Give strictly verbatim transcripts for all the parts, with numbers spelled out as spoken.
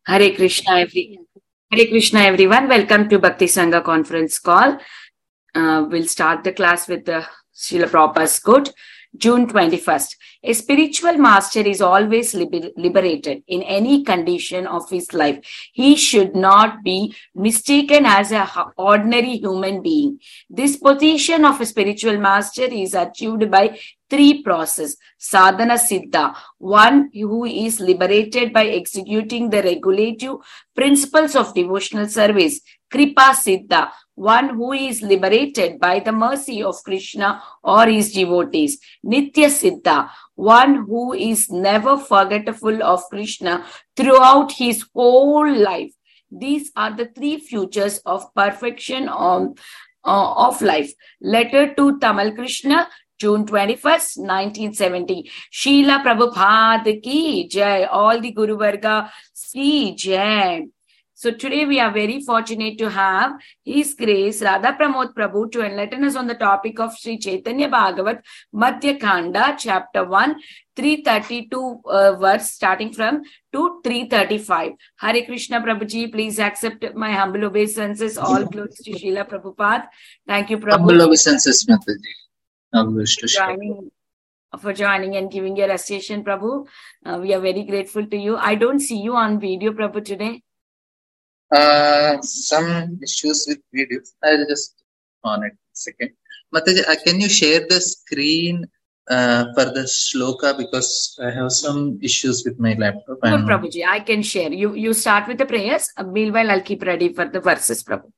Hare Krishna, every Hare Krishna, everyone. Welcome to Bhakti Sangha conference call. Uh, we'll start the class with the Srila Prabhupada's quote. June twenty-first. A spiritual master is always liber- liberated in any condition of his life. He should not be mistaken as an ordinary human being. This position of a spiritual master is achieved by three processes. Sadhana Siddha, one who is liberated by executing the regulative principles of devotional service. Kripa Siddha, one who is liberated by the mercy of Krishna or his devotees. Nitya Siddha, one who is never forgetful of Krishna throughout his whole life. These are the three futures of perfection on, uh, of life. Letter to Tamal Krishna, June twenty-first, nineteen seventy. Srila Prabhupada ki jai. All the Guru Varga ki jai. So today we are very fortunate to have His Grace Radha Pramod Prabhu to enlighten us on the topic of Sri Chaitanya Bhagavat Madhya Khanda, chapter one, three thirty-two uh, verse starting from to three thirty-five. Hare Krishna Prabhuji, please accept my humble obeisances. All glories to Srila Prabhupada. Thank you, Prabhu. Humble obeisances, Mataji. For joining, for joining and giving your association, Prabhu. Uh, we are very grateful to you. I don't see you on video, Prabhu, today. Uh, some issues with video. I'll just on it a second. Mataji, uh, can you share the screen uh, for the shloka because I have some issues with my laptop. Sure, Prabhuji, I can share. You you start with the prayers. Uh, meanwhile, I'll keep ready for the verses, Prabhu.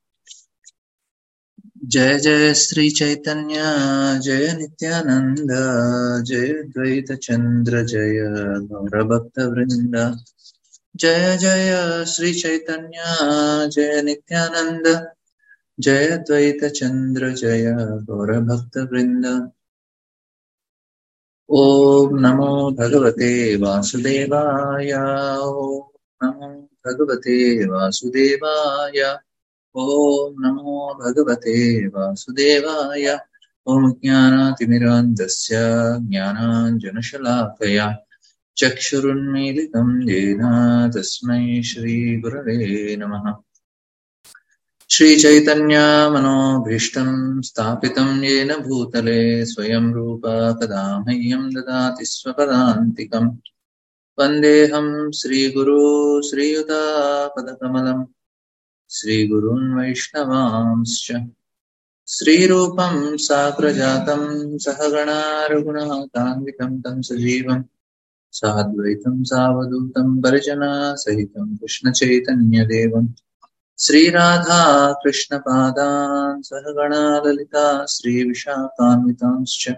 Jai Jai Sri Chaitanya, Jai Nityananda, Jai Dvaita Chandra, Jaya Gaura Bhakta Vrinda. Jaya Jaya Sri Chaitanya, Jaya Nityananda, Jaya Dvaita Chandra, Jaya Gaura Bhakta Vrinda. Om Namo Bhagavate Vasudevaya, Om Namo Bhagavate Vasudevaya, Om Namo Bhagavate Vasudevaya, Om Jnanaatimirandasya Jnananjanashalakaya Chakshurunmilitam Jena Tasmai Shri Gurave Namaha. Shri Chaitanya Manobhishtam Sthapitam Yena Bhutale Swayam Rupa Kadamahyam Dadati Swapadantikam Vandeham Sri Guru Sri Yuta Padakamalam Sri Gurun Vaishnavamscha Sri Rupam Sakrajatam Sahagana Raghunatanvitam Tam Sajivam Sadvaitam Savadutam Parjana Sahitam Krishna Chaitanya Devam Sri Radha Krishna Padan Sahagana Lalita Sri Vishakhanvitanscha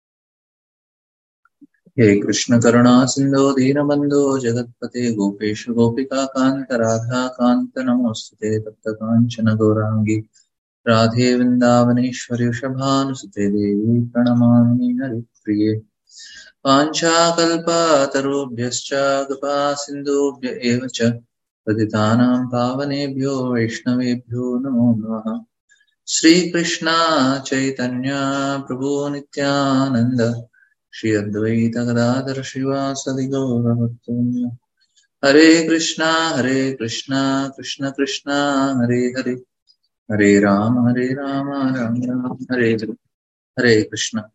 He Krishna Karuna Sindhu Deenabandhu Jagatpate Gopesha Gopika Kanta Radha Kanta Namostute Tapta Kanchana Gaurangi Radhe Vrindavaneshwari Vrishabhanusute Devi Pranamami Haripriye Panchakalpa Tarubhyascha Gapa Sindhubhya Evacha Patitanam Pavanebhyo Vaishnavebhyo Namo Namaha Shri Krishna Chaitanya Prabhu Nityananda Shri Advaita Gadadhar Srivasadi Gaura Bhaktavrinda Hare Krishna Hare Krishna Krishna Krishna Hare Hare Hare Rama Hare Rama Rama Rama Hare Hare Hare Krishna.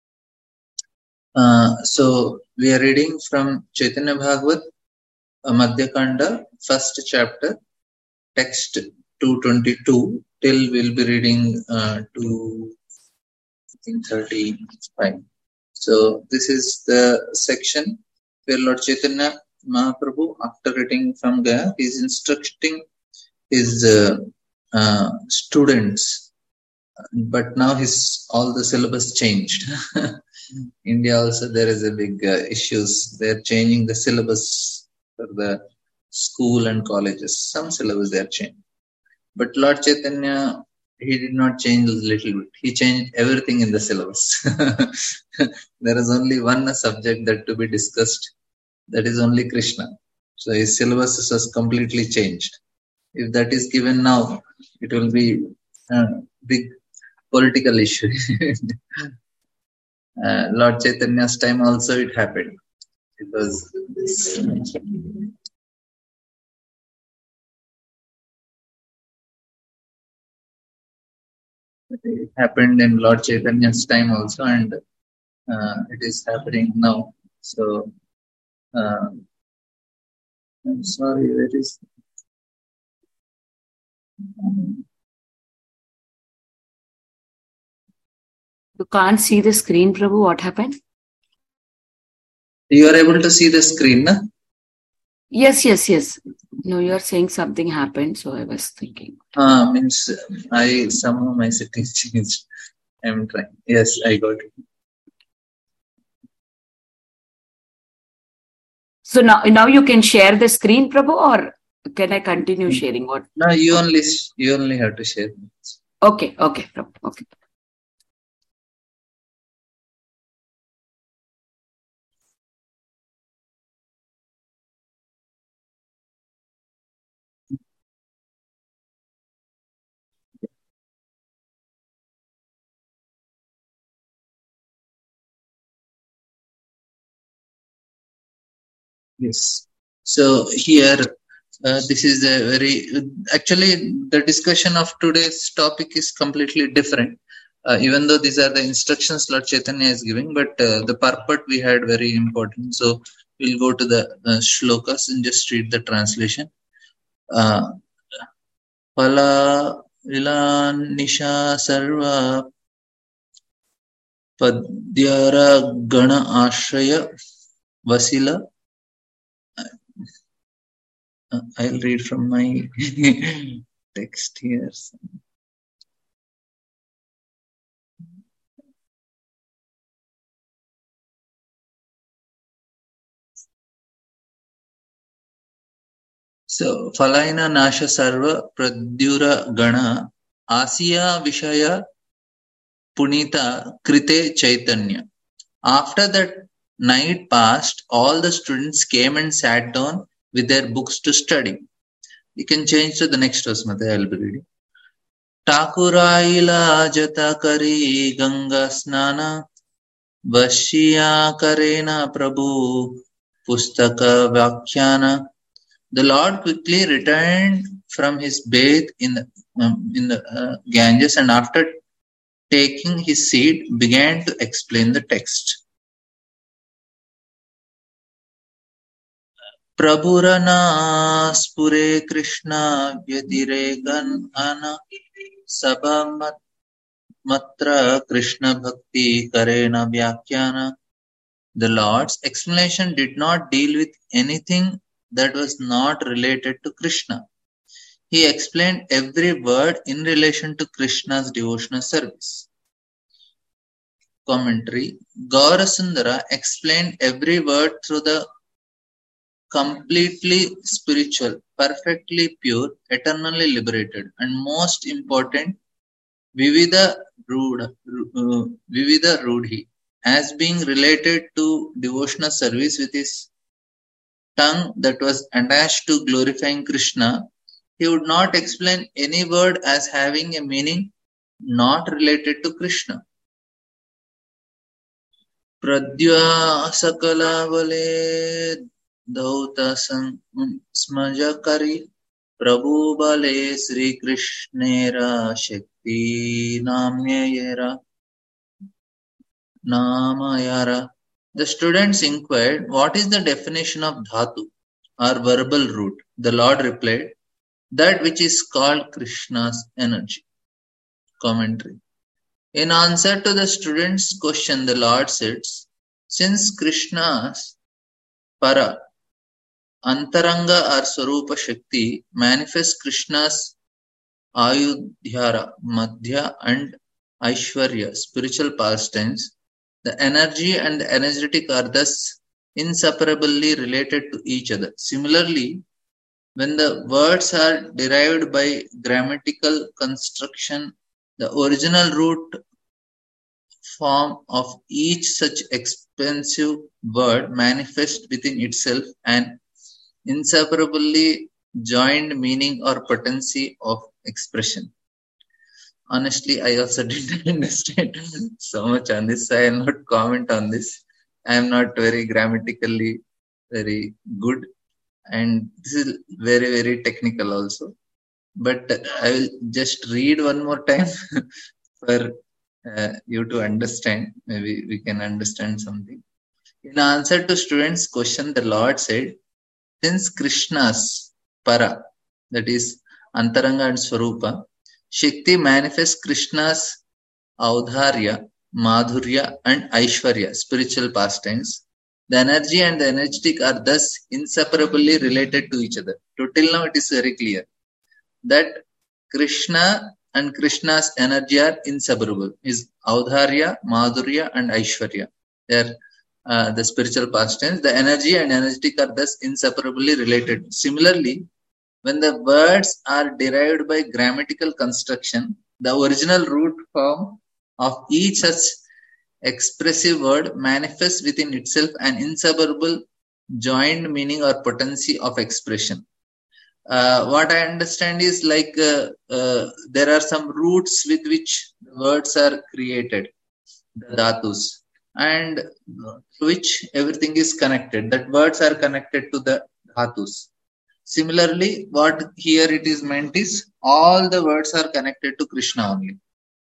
Uh, so we are reading from Chaitanya Bhagavat uh, Madhya Khanda, first chapter, text two twenty-two till we'll be reading uh, to I think thirty-five. So this is the section where Lord Chaitanya Mahaprabhu, after reading from Gaya, is instructing his uh, uh, students, but now his all the syllabus changed. India also there is a big uh, issues. They are changing the syllabus for the school and colleges. Some syllabus they are changing, but Lord Chaitanya, he did not change a little bit. He changed everything in the syllabus. There is only one subject that to be discussed. That is only Krishna. So his syllabus was completely changed. If that is given now, it will be a big political issue. uh, Lord Chaitanya's time also it happened. It was this. It happened in Lord Chaitanya's time also, and uh, it is happening now. So, uh, I'm sorry, where is. You can't see the screen, Prabhu. What happened? You are able to see the screen, na? Yes, yes, yes. No, you are saying something happened, so I was thinking. Ah, means I somehow my settings changed. I'm trying. Yes, I got it. So now, now you can share the screen, Prabhu, or can I continue sharing? What? No, you only you only have to share. Okay, okay, Prabhu. Okay. Yes. So here, uh, this is a very actually the discussion of today's topic is completely different. Uh, even though these are the instructions Lord Chaitanya is giving, but uh, the purport we had very important. So we'll go to the uh, shlokas and just read the translation. Uh, Pala Nisha Sarva Padyara Gana Ashraya Vasila. Uh, I'll read from my text here. So, Falaina Nasha Sarva Pradyura Gana Asiya Vishaya Punita Krite Chaitanya. After that night passed, all the students came and sat down with their books to study. You can change to the next verse, Mata, I'll be reading. Takuraila Jata Kari Ganga Snana Vashiya Karena Prabhu Pustaka Vakhyana. The Lord quickly returned from his bath in the, um, in the uh, Ganges and after taking his seat began to explain the text. Prabhurana spure Krishna vyadiregan ana sabha matra Krishna bhakti karena vyakhyana. The Lord's explanation did not deal with anything that was not related to Krishna. He explained every word in relation to Krishna's devotional service. Commentary. Gaurasundara explained every word through the completely spiritual, perfectly pure, eternally liberated, and most important, Vivida Rudha, uh, Vivida Rudhi, as being related to devotional service with his tongue that was attached to glorifying Krishna. He would not explain any word as having a meaning not related to Krishna. Pradya sakala vale dhauta smajakari prabhu bale Sri Krishnera shakti namyayera namayara. The students inquired, what is the definition of dhatu or verbal root? The Lord replied, that which is called Krishna's energy. Commentary. In answer to the student's question, the Lord says, since Krishna's para, antaranga or swarupa shakti manifests Krishna's ayudhyara, madhya and aishwarya, spiritual pastimes, the energy and the energetic are thus inseparably related to each other. Similarly, when the words are derived by grammatical construction, the original root form of each such expensive word manifests within itself an inseparably joined meaning or potency of expression. Honestly, I also didn't understand so much on this. I will not comment on this. I am not very grammatically very good. And this is very, very technical also. But I will just read one more time for uh, you to understand. Maybe we can understand something. In answer to students' question, the Lord said, since Krishna's para, that is Antaranga and Swarupa, Shakti manifests Krishna's Audharya, Madhurya, and Aishwarya, spiritual pastimes. The energy and the energetic are thus inseparably related to each other. So till now it is very clear that Krishna and Krishna's energy are inseparable. Is Audharya, Madhurya, and Aishwarya. They are uh, the spiritual pastimes. The energy and energetic are thus inseparably related. Similarly, when the words are derived by grammatical construction, the original root form of each such expressive word manifests within itself an inseparable joined meaning or potency of expression. Uh, what I understand is like uh, uh, there are some roots with which words are created, the dhatus, and to which everything is connected. That words are connected to the dhatus. Similarly, what here it is meant is all the words are connected to Krishna only.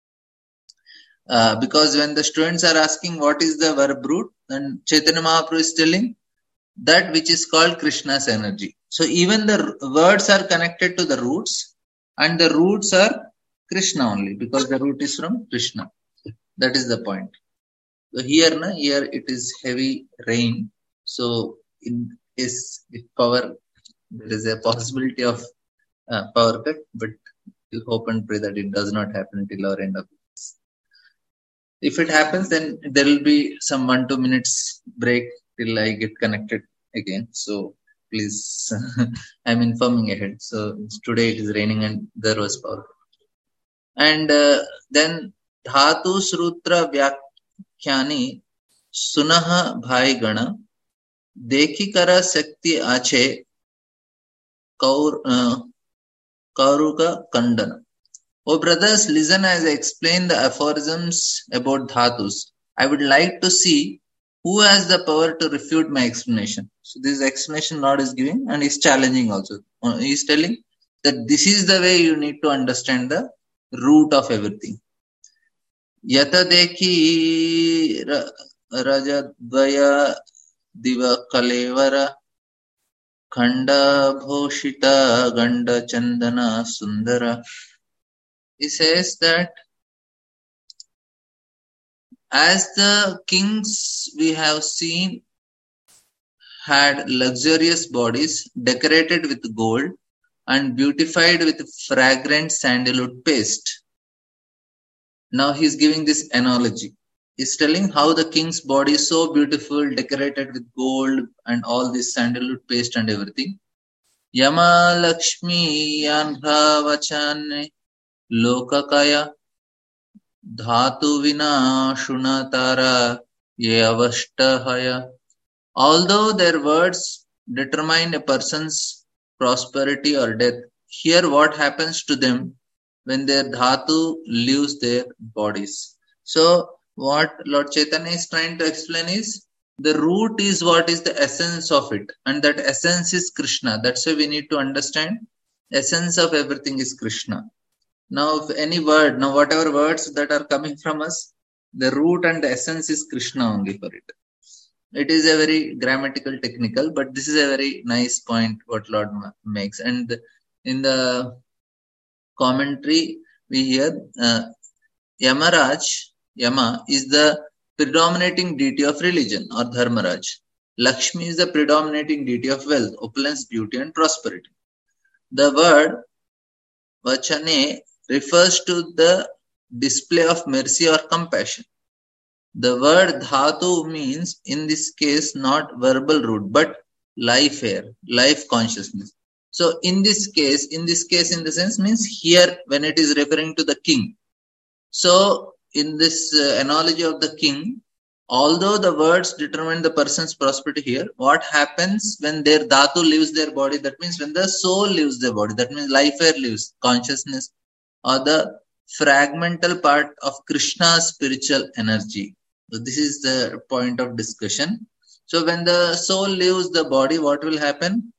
Uh, because when the students are asking what is the verb root, then Chaitanya Mahaprabhu is telling that which is called Krishna's energy. So even the words are connected to the roots, and the roots are Krishna only because the root is from Krishna. That is the point. So here, na, here it is heavy rain. So in case if power, there is a possibility of uh, power cut, but we hope and pray that it does not happen till our end of this. If it happens, then there will be some one two minutes break till I get connected again. So please, I'm informing ahead. So today it is raining and there was power. And uh, then Dhatu Srutra Vyakhyani Sunaha Bhai Gana Dekhi Kara Sakti Ache Kaur, uh, Kauruka Kandana. Oh brothers, listen as I explain the aphorisms about dhatus. I would like to see who has the power to refute my explanation. So this explanation Lord is giving and is challenging also. He is telling that this is the way you need to understand the root of everything. Yata dekhi rajadvaya diva kalevara khanda bhoshita ganda chandana sundara. He says that as the kings we have seen had luxurious bodies decorated with gold and beautified with fragrant sandalwood paste. Now he is giving this analogy. He is telling how the king's body is so beautiful, decorated with gold and all this sandalwood paste and everything. Yama Lakshmi Yanbhavachane Lokakaya Dhatu Vina Shunatara Yavashtahaya. Although their words determine a person's prosperity or death, here what happens to them when their dhatu leaves their bodies. So what Lord Chaitanya is trying to explain is the root is what is the essence of it, and that essence is Krishna. That's why we need to understand essence of everything is Krishna. Now if any word, now whatever words that are coming from us, the root and the essence is Krishna only for it. It is a very grammatical technical, but this is a very nice point what Lord makes. And in the commentary we hear uh, Yamaraj, Yama is the predominating deity of religion or Dharmaraj. Lakshmi is the predominating deity of wealth, opulence, beauty and prosperity. The word Vachane refers to the display of mercy or compassion. The word dhatu means in this case not verbal root but life air, life consciousness. So in this case, in this case in the sense means here when it is referring to the king. So in this uh, analogy of the king, although the words determine the person's prosperity here, what happens when their dhatu leaves their body? That means when the soul leaves their body, that means life air leaves, consciousness or the fragmental part of Krishna's spiritual energy. So this is the point of discussion. So when the soul leaves the body, what will happen?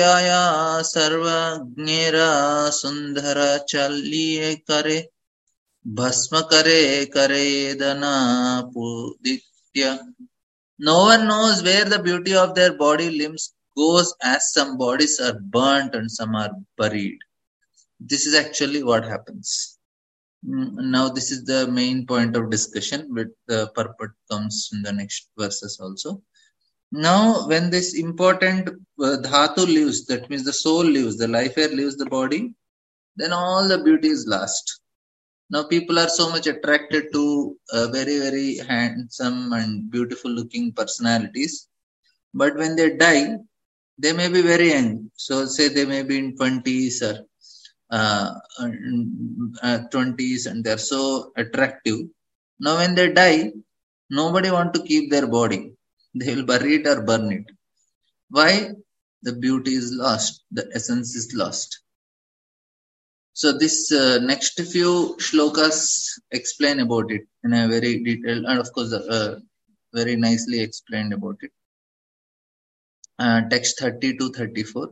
Kotayaya sarva gnera sundhara challiye kare Bhasma kare karedana puditya. No one knows where the beauty of their body limbs goes, as some bodies are burnt and some are buried. This is actually what happens. Now this is the main point of discussion, but the purport comes in the next verses also. Now when this important uh, dhatu leaves, that means the soul leaves, the life air leaves the body, then all the beauty is lost. Now people are so much attracted to uh, very very handsome and beautiful looking personalities, but when they die, they may be very young. So say they may be in twenties or uh, uh, twenties, and they're so attractive. Now when they die, nobody want to keep their body. They will bury it or burn it. Why? The beauty is lost. The essence is lost. So this uh, next few shlokas explain about it in a very detailed and of course uh, very nicely explained about it. Uh, text thirty to thirty-four.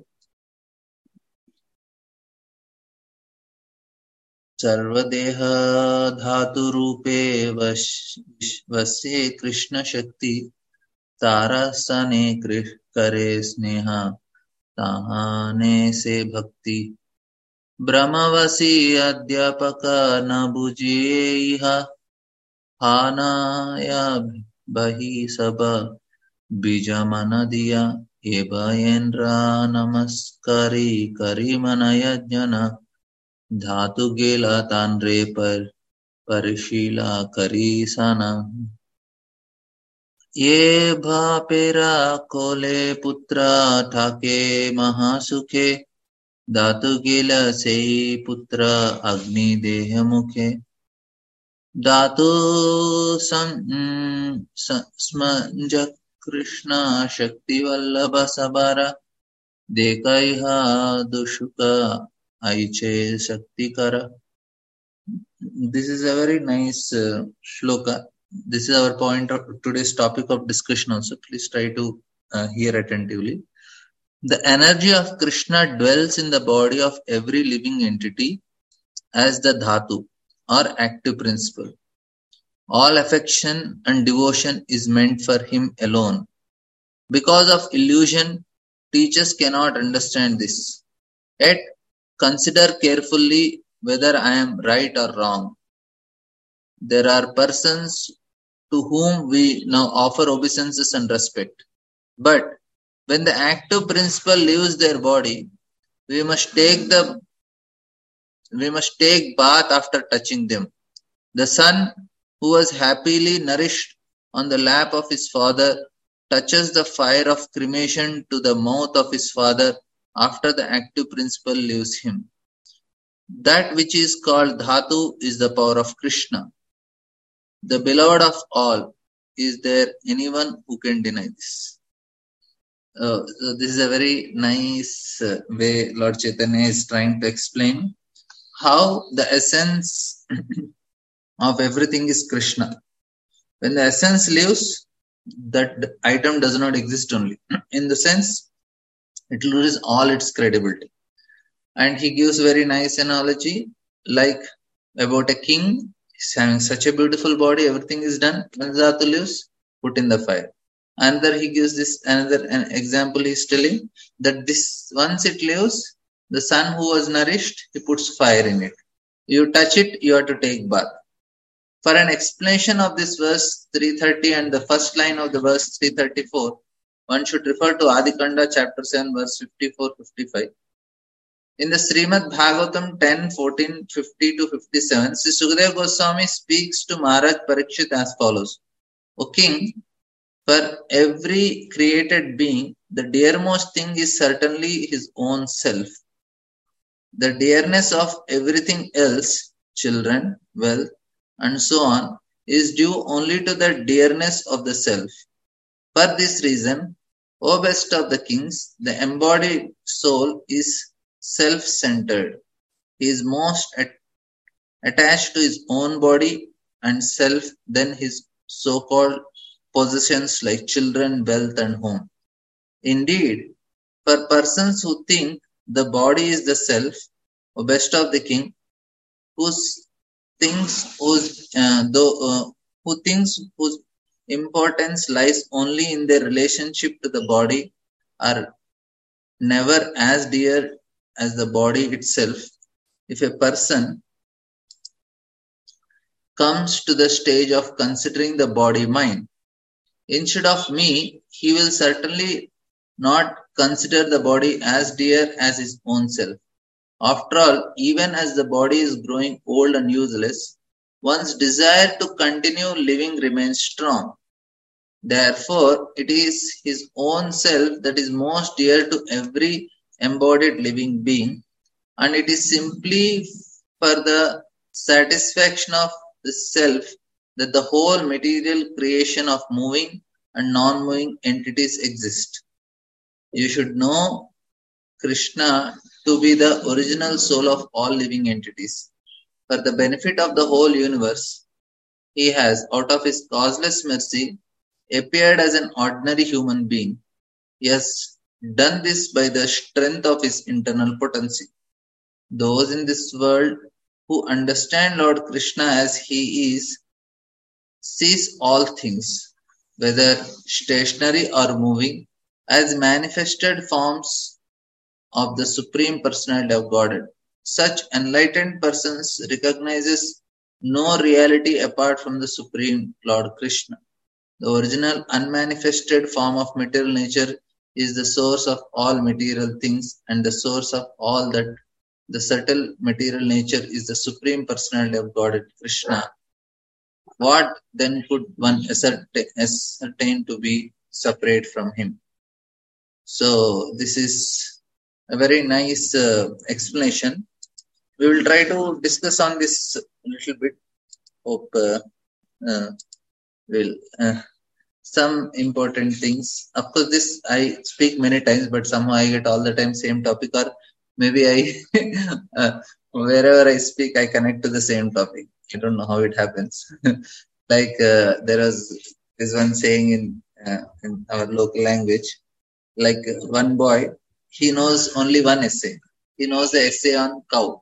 सर्वदेह धातुरूपे वसे कृष्ण शक्ति तारासने करे स्नेहा ताहाने से भक्ति ब्रह्मवसी अध्यापक न बुझेह हानाया बही सब बीजमन दिया ए भयेन्द्र नमस्कारी करी मन यज्ञन धातु गेला तांड्रे पर परिशीला करी सना ये भापेरा कोले पुत्र ठाके महासुखे धातु गेला से पुत्र अग्नि देह मुखे धातु स्मंज कृष्ण शक्ति वल्लभ सबरा देखा दुषुक aiche shakti kara. This is a very nice uh, shloka. This is our point of today's topic of discussion also. Please try to uh, hear attentively. The energy of Krishna dwells in the body of every living entity as the dhatu or active principle. All affection and devotion is meant for him alone. Because of illusion, teachers cannot understand this. Yet, consider carefully whether I am right or wrong. There are persons to whom we now offer obeisances and respect. But when the active principle leaves their body, we must take the we must take bath after touching them. The son who was happily nourished on the lap of his father touches the fire of cremation to the mouth of his father after the active principle leaves him. That which is called dhatu is the power of Krishna, the beloved of all. Is there anyone who can deny this? Uh, so this is a very nice uh, way Lord Chaitanya is trying to explain how the essence of everything is Krishna. When the essence leaves, that item does not exist only. In the sense, it loses all its credibility. And he gives very nice analogy like about a king. He's having such a beautiful body, everything is done. When dhatu leaves, put in the fire. Another he gives this another an example he's telling that this once it leaves, the son who was nourished, he puts fire in it. You touch it, you have to take bath. For an explanation of this verse three thirty and the first line of the verse three thirty-four, one should refer to Adikanda chapter seven verse fifty-four to fifty-five. In the Srimad Bhagavatam ten, fourteen, fifty to fifty-seven, Sri Sukadeva Goswami speaks to Maharaj Parikshit as follows. O king, for every created being, the dearmost thing is certainly his own self. The dearness of everything else, children, wealth, and so on, is due only to the dearness of the self. For this reason, O best of the kings, the embodied soul is self-centered. He is most at- attached to his own body and self than his so-called possessions like children, wealth, and home. Indeed, for persons who think the body is the self, O best of the king, whose thinks whose uh, though uh, who thinks whose importance lies only in their relationship to the body are never as dear as the body itself. If a person comes to the stage of considering the body mine instead of me, he will certainly not consider the body as dear as his own self. After all, even as the body is growing old and useless, one's desire to continue living remains strong. Therefore, it is his own self that is most dear to every embodied living being, and it is simply for the satisfaction of the self that the whole material creation of moving and non-moving entities exist. You should know Krishna to be the original soul of all living entities. For the benefit of the whole universe, he has, out of his causeless mercy, appeared as an ordinary human being. He has done this by the strength of his internal potency. Those in this world who understand Lord Krishna as he is, sees all things, whether stationary or moving, as manifested forms of the Supreme Personality of Godhead. Such enlightened persons recognizes no reality apart from the Supreme Lord Krishna. The original unmanifested form of material nature is the source of all material things and the source of all that. The subtle material nature is the Supreme Personality of Godhead, Krishna. What then could one ascertain to be separate from him? So this is a very nice uh, explanation. We will try to discuss on this a little bit. Hope uh, uh, will uh, some important things. Of course, this I speak many times, but somehow I get all the time same topic, or maybe I uh, wherever I speak, I connect to the same topic. I don't know how it happens. Like uh, there was this one saying in uh, in our local language, like uh, one boy, he knows only one essay. He knows the essay on cow,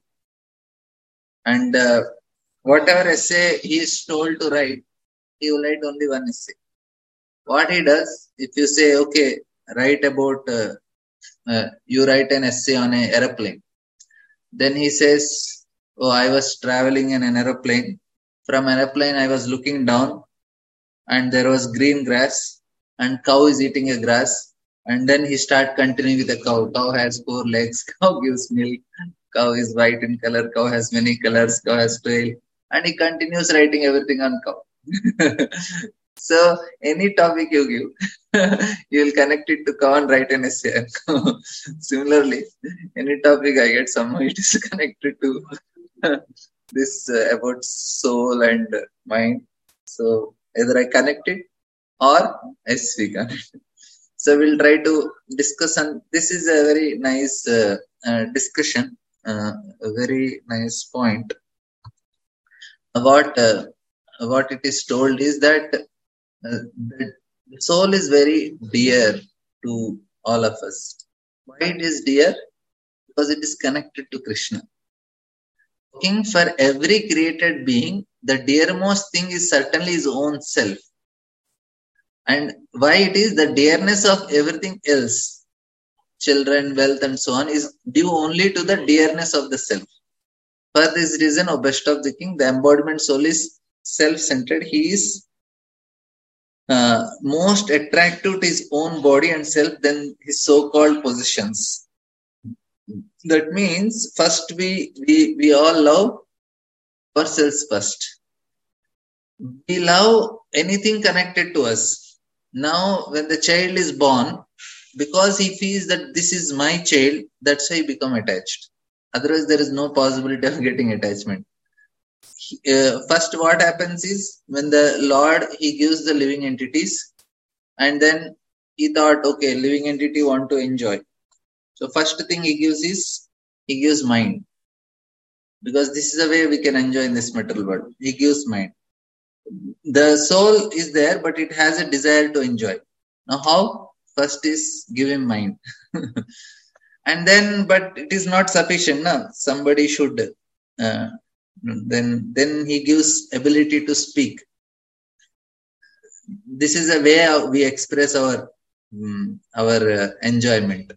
and uh, whatever essay he is told to write, he will write only one essay. What he does, if you say, okay, write about, uh, uh, you write an essay on an aeroplane, then he says, oh, I was traveling in an aeroplane. From an aeroplane, I was looking down, and there was green grass, and cow is eating a grass. And then he start continuing with the cow. Cow has four legs. Cow gives milk. Cow is white in color. Cow has many colors. Cow has tail. And he continues writing everything on cow. So any topic you give, you will connect it to cow and write an essay. Similarly, any topic I get, somehow it is connected to this uh, about soul and mind. So either I connect it or I speak on it. So we'll try to discuss, and this is a very nice uh, uh, discussion, uh, a very nice point. What uh, what it is told is that uh, the soul is very dear to all of us. Why it is dear? Because it is connected to Krishna. Looking for every created being, the dearmost thing is certainly his own self. And why it is the dearness of everything else, children, wealth, and so on, is due only to the dearness of the self. For this reason, O best of the king, the embodiment soul is self-centered. He is uh, most attractive to his own body and self than his so-called possessions. That means first we, we, we all love ourselves first. We love anything connected to us. Now, when the child is born, because he feels that this is my child, that's why he become attached. Otherwise, there is no possibility of getting attachment. Uh, first, what happens is when the Lord, he gives the living entities, and then he thought, okay, living entity want to enjoy. So first thing he gives is, he gives mind. Because this is the way we can enjoy in this material world. He gives mind. The soul is there, but it has a desire to enjoy. Now how? First is give him mind. And then, but it is not sufficient. No? Somebody should uh, Then, then he gives ability to speak. This is a way we express our um, our uh, enjoyment.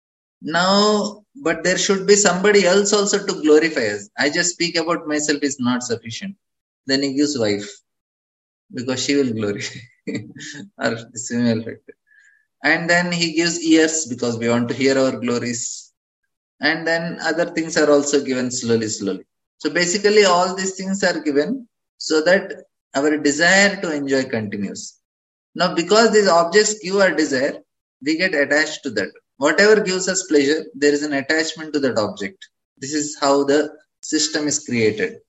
Now, but there should be somebody else also to glorify us. I just speak about myself is not sufficient. Then he gives wife, because she will glorify or the female factor. And then he gives ears, because we want to hear our glories. And then other things are also given slowly, slowly. So basically all these things are given so that our desire to enjoy continues. Now, because these objects give our desire, we get attached to that. Whatever gives us pleasure, there is an attachment to that object. This is how the system is created.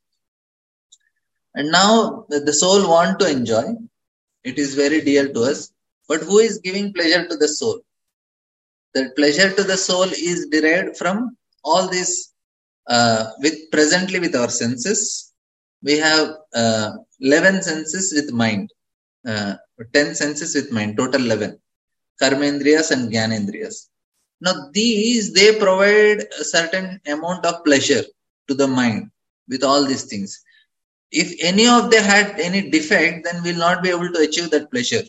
And now the soul wants to enjoy. It is very dear to us. But who is giving pleasure to the soul? The pleasure to the soul is derived from all these, uh, with presently with our senses. We have uh, eleven senses with mind, uh, ten senses with mind, total eleven. Karmendriyas and Jnanendriyas. Now these, they provide a certain amount of pleasure to the mind with all these things. If any of them had any defect, then we'll not be able to achieve that pleasure.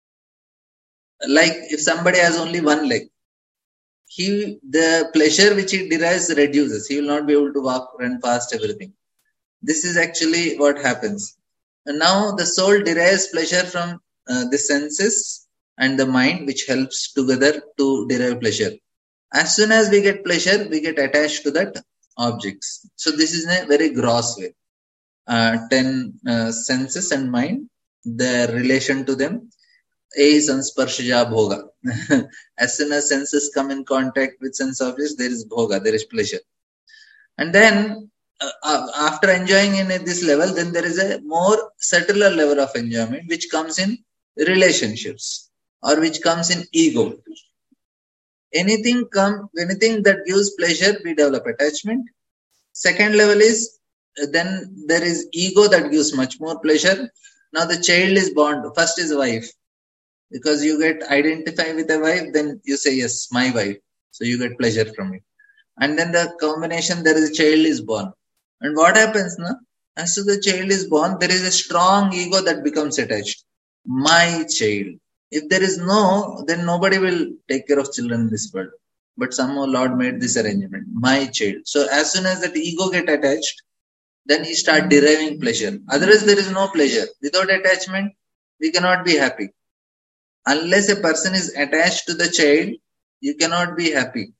Like if somebody has only one leg, he the pleasure which he derives reduces. He will not be able to walk, run fast, everything. This is actually what happens. And now the soul derives pleasure from uh, the senses and the mind, which helps together to derive pleasure. As soon as we get pleasure, we get attached to that objects. So this is in a very gross way. Uh, ten uh, senses and mind, the relation to them. A is ansparshaja bhoga. As soon as senses come in contact with sense objects, there is bhoga, there is pleasure. And then uh, after enjoying in this level, then there is a more subtler level of enjoyment, which comes in relationships, or which comes in ego. Anything come, anything that gives pleasure, we develop attachment. Second level is, then there is ego that gives much more pleasure. Now the child is born. First is wife, because you get identified with a wife, then you say, yes, my wife. So you get pleasure from it. And then the combination, there is a child is born. And what happens now? As to the child is born, there is a strong ego that becomes attached. My child. If there is no, then nobody will take care of children in this world. But somehow Lord made this arrangement. My child. So as soon as that ego get attached, then he start deriving pleasure. Otherwise, there is no pleasure. Without attachment, we cannot be happy. Unless a person is attached to the child, you cannot be happy.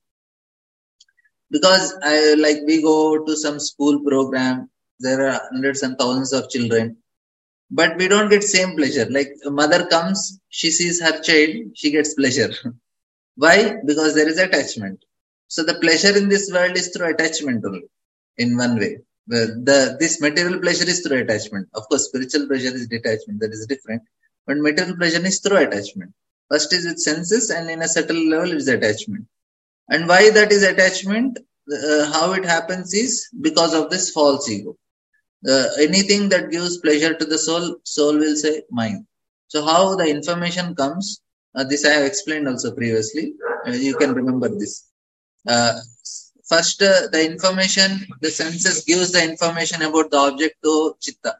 Because I, like we go to some school program, there are hundreds and thousands of children, but we don't get same pleasure. Like a mother comes, she sees her child, she gets pleasure. Why? Because there is attachment. So the pleasure in this world is through attachment only, in one way. The, the this material pleasure is through attachment. Of course, spiritual pleasure is detachment, that is different. But material pleasure is through attachment. First is with senses, and in a subtle level, it is attachment. And why that is attachment? Uh, how it happens is because of this false ego. Uh, anything that gives pleasure to the soul, soul will say mine. So how the information comes, uh, this I have explained also previously. Uh, you can remember this. Uh, first, uh, the information, the senses gives the information about the object to chitta.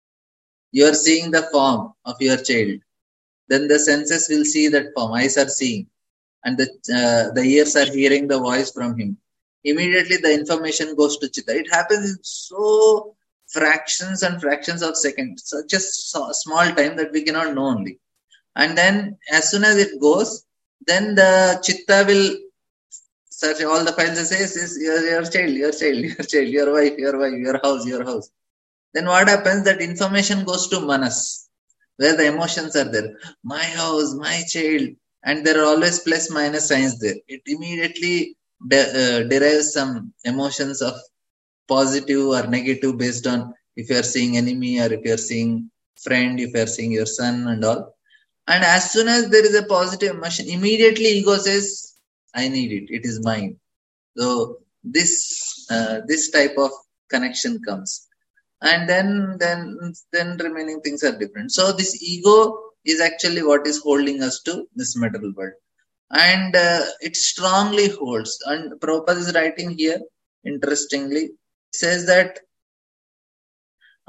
You are seeing the form of your child. Then the senses will see that form. Eyes are seeing. And the, uh, the ears are hearing the voice from him. Immediately the information goes to chitta. It happens in so fractions and fractions of seconds. Such a so small time that we cannot know only. And then as soon as it goes, then the chitta will search all the files and say, yes, yes, your, your child, your child, your child, your wife, your wife, your house, your house. Then what happens? That information goes to manas, where the emotions are there. My house, my child. And there are always plus minus signs there. It immediately de uh, derives some emotions of positive or negative based on if you are seeing enemy or if you are seeing friend, if you are seeing your son and all. And as soon as there is a positive emotion, immediately ego says, I need it. It is mine. So this uh, this type of connection comes. And then, then, then remaining things are different. So this ego is actually what is holding us to this material world. And uh, it strongly holds. And Prabhupada is writing here, interestingly, says that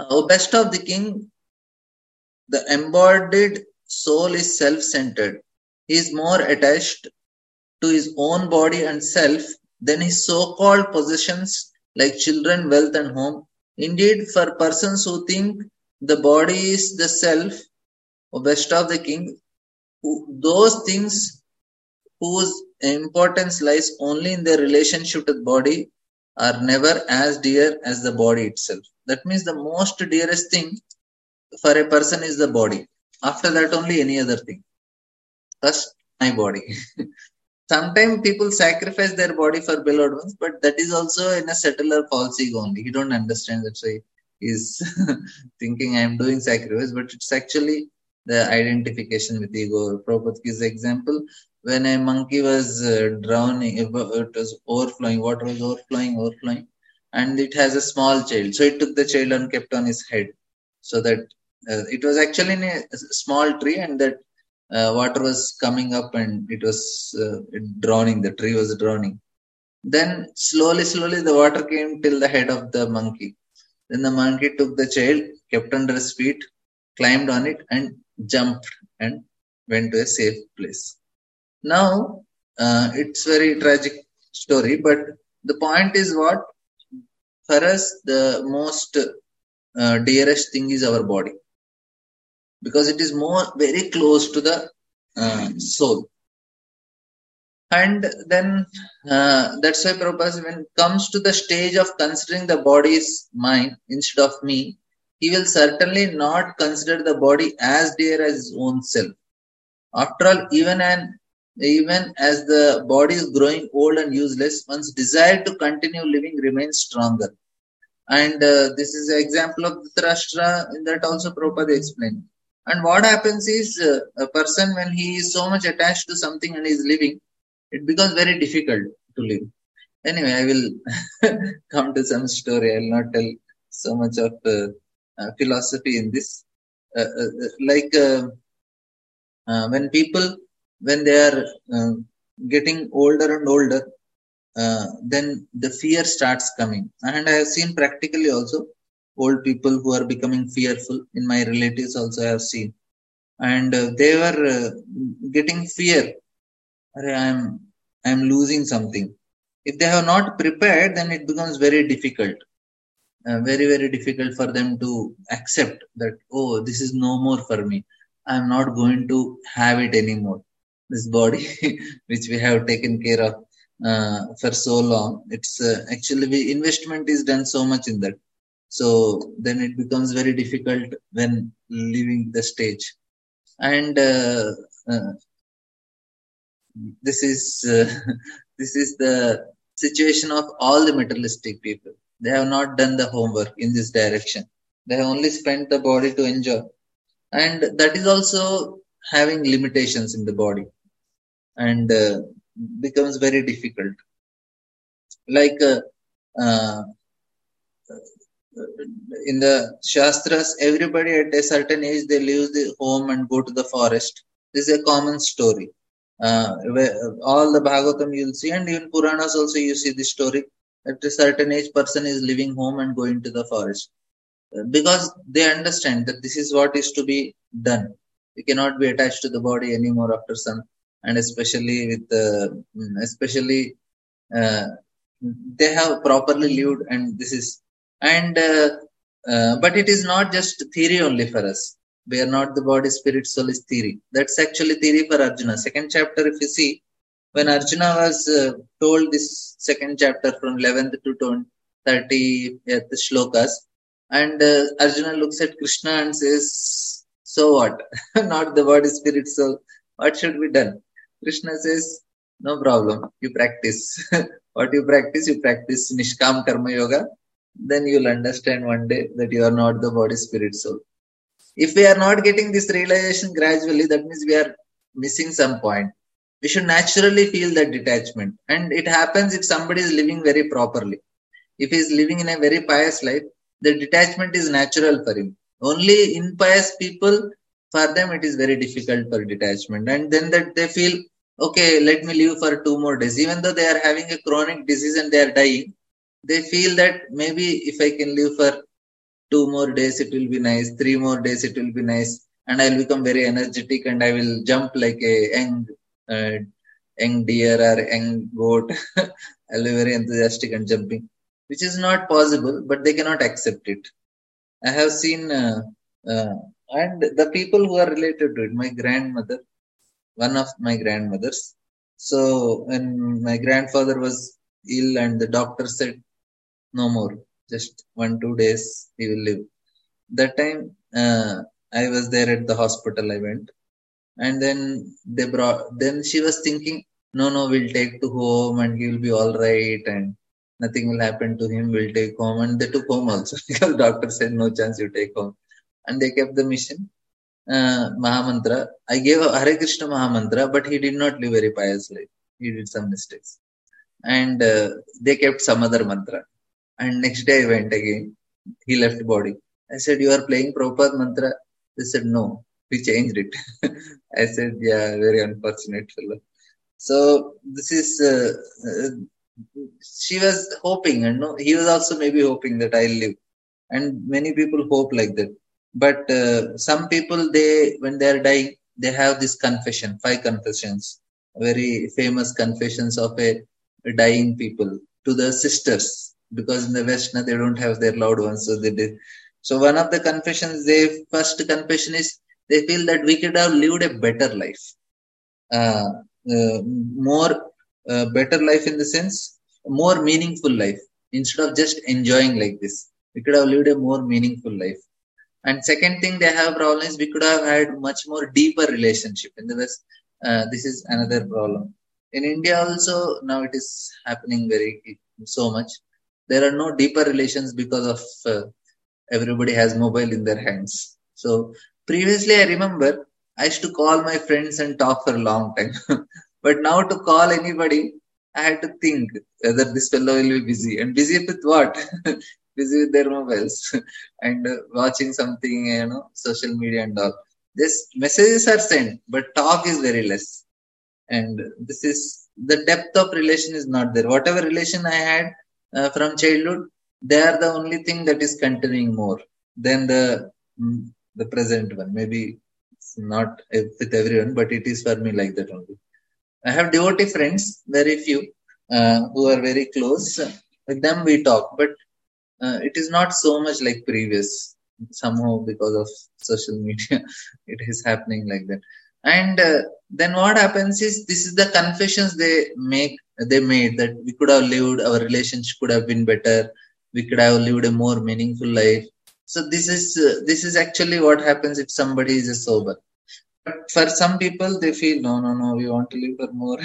O best of the king, the embodied soul is self-centered. He is more attached to his own body and self than his so-called possessions like children, wealth, and home. Indeed, for persons who think the body is the self, or best of the king, who, those things whose importance lies only in their relationship to the body are never as dear as the body itself. That means the most dearest thing for a person is the body. After that, only any other thing. First, my body. Sometimes people sacrifice their body for beloved ones, but that is also in a settler false ego only. He don't understand. That's why he's thinking I am doing sacrifice, but it's actually the identification with ego. Prabhupada gives example when a monkey was uh, drowning, it was overflowing, water was overflowing, overflowing, and it has a small child. So it took the child and kept on his head, so that uh, it was actually in a small tree, and that uh, water was coming up and it was uh, drowning. The tree was drowning. Then slowly, slowly, the water came till the head of the monkey. Then the monkey took the child, kept under his feet, climbed on it, and jumped and went to a safe place. Now, uh, it's very tragic story, but the point is what? For us, the most uh, dearest thing is our body, because it is more very close to the uh, soul. And then uh, that's why Prabhupada, when it comes to the stage of considering the body is mine instead of me, he will certainly not consider the body as dear as his own self. After all, even an even as the body is growing old and useless, one's desire to continue living remains stronger. And uh, this is an example of Dhritarashtra, in that also Prabhupada explained. And what happens is, uh, a person, when he is so much attached to something and is living, it becomes very difficult to live. Anyway, I will come to some story. I will not tell so much of uh, uh, philosophy in this. Uh, uh, like uh, uh, when people, when they are uh, getting older and older, uh, then the fear starts coming. And I have seen practically also old people who are becoming fearful. In my relatives also I have seen. And uh, they were uh, getting fear. I am I am losing something. If they have not prepared, then it becomes very difficult. Uh, very, very difficult for them to accept that, oh, this is no more for me. I am not going to have it anymore. This body, which we have taken care of uh, for so long, it's uh, actually we, investment is done so much in that. So then it becomes very difficult when leaving the stage. And uh, uh, this is uh, this is the situation of all the materialistic people. They have not done the homework in this direction. They have only spent the body to enjoy, and that is also having limitations in the body, and uh, becomes very difficult. Like uh, uh, in the Shastras, everybody at a certain age they leave the home and go to the forest. This is a common story. Uh, where, all the Bhagavatam you'll see, and even Puranas also you see this story. At a certain age, person is leaving home and going to the forest, uh, because they understand that this is what is to be done. You cannot be attached to the body anymore after some, and especially with, uh, especially uh, they have properly lived, and this is, and uh, uh, but it is not just theory only for us. We are not the body, spirit, soul is theory. That's actually theory for Arjuna. Second chapter, if you see, when Arjuna was uh, told this second chapter from eleventh to thirtieth shlokas, and uh, Arjuna looks at Krishna and says, so what? Not the body, spirit, soul. What should be done? Krishna says, no problem. You practice. What you practice, you practice Nishkam Karma Yoga. Then you'll understand one day that you are not the body, spirit, soul. If we are not getting this realization gradually, that means we are missing some point. We should naturally feel that detachment. And it happens if somebody is living very properly. If he is living in a very pious life, the detachment is natural for him. Only impious people, for them it is very difficult for detachment. And then that they feel, okay, let me live for two more days. Even though they are having a chronic disease and they are dying, they feel that maybe if I can live for two more days it will be nice, three more days it will be nice, and I'll become very energetic and I will jump like a young, uh, young deer or young goat. I'll be very enthusiastic and jumping, which is not possible, but they cannot accept it. I have seen, uh, uh, and the people who are related to it, my grandmother, one of my grandmothers. So when my grandfather was ill and the doctor said, no more, just one, two days he will live. That time, uh, I was there at the hospital, I went. And then they brought, then she was thinking, no, no, we'll take to home and he will be all right and nothing will happen to him. We'll take home. And they took home also because doctor said, no chance you take home. And they kept the mission, uh, Mahamantra. I gave a Hare Krishna Mahamantra, but he did not live very pious life. He did some mistakes. And uh, they kept some other mantra. And next day I went again. He left body. I said, you are playing Prabhupada mantra? They said, no, we changed it. I said, yeah, very unfortunate fellow. So this is, uh, uh, she was hoping, and no, he was also maybe hoping that I'll live. And many people hope like that. But uh, some people, they, when they are dying, they have this confession, five confessions, very famous confessions of a dying people to the sisters, because in the West now they don't have their loved ones, so they did. So one of the confessions, they first confession is they feel that we could have lived a better life, uh, uh, more uh, better life in the sense more meaningful life instead of just enjoying like this. We could have lived a more meaningful life. And second thing they have problem is we could have had much more deeper relationship in the West. Uh, this is another problem. In India also now it is happening very so much. There are no deeper relations because of uh, everybody has mobile in their hands. So previously I remember I used to call my friends and talk for a long time. But now to call anybody, I had to think whether this fellow will be busy. And busy with what? Busy with their mobiles and uh, watching something, you know, social media and all. This messages are sent, but talk is very less. And this is the depth of relation is not there. Whatever relation I had uh, from childhood, they are the only thing that is continuing more than the mm, the present one. Maybe it's not with everyone, but it is for me like that only. I have devotee friends, very few, uh, who are very close. With them we talk, but uh, it is not so much like previous. Somehow because of social media, it is happening like that. And uh, then what happens is this is the confessions they make. They made that we could have lived, our relationship could have been better. We could have lived a more meaningful life. So this is uh, this is actually what happens if somebody is a sober. But for some people, they feel no, no, no. We want to live for more.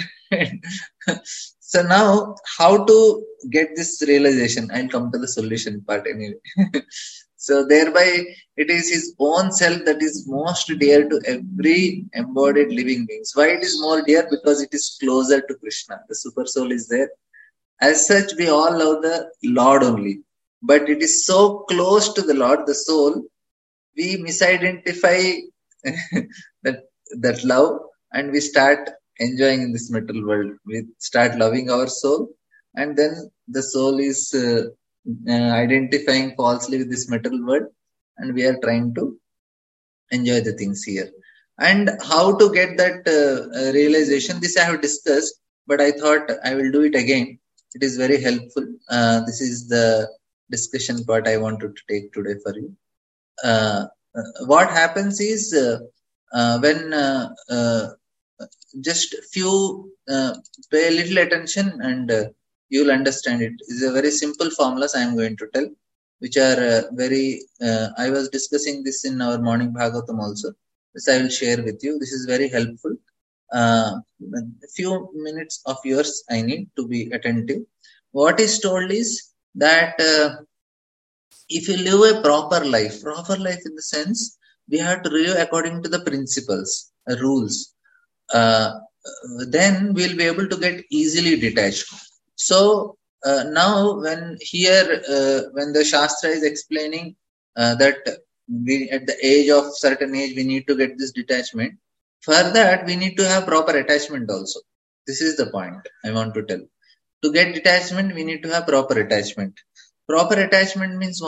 So now, how to get this realization? I'll come to the solution part anyway. So thereby, it is his own self that is most dear to every embodied living beings. Why it is more dear? Because it is closer to Krishna. The super soul is there. As such, we all love the Lord only. But it is so close to the Lord, the soul, we misidentify that, that love and we start enjoying in this material world. We start loving our soul, and then the soul is uh, uh, identifying falsely with this material world, and we are trying to enjoy the things here. And how to get that uh, uh, realization, this I have discussed, but I thought I will do it again. It is very helpful. Uh, this is the discussion part I wanted to take today for you. Uh, uh, what happens is uh, uh, when uh, uh, just few uh, pay a little attention and uh, you'll understand it. It's a very simple formulas I am going to tell, which are uh, very, uh, I was discussing this in our morning Bhagavatam also. This I will share with you. This is very helpful. Uh, a few minutes of yours I need to be attentive. What is told is that uh, if you live a proper life, proper life in the sense, we have to live according to the principles, uh, rules. Uh, then we'll be able to get easily detached. So uh, now when here, uh, when the Shastra is explaining uh, that we, at the age of certain age, we need to get this detachment. For that, we need to have proper attachment also. This is the point I want to tell. To get detachment, we need to have proper attachment. Proper attachment means what?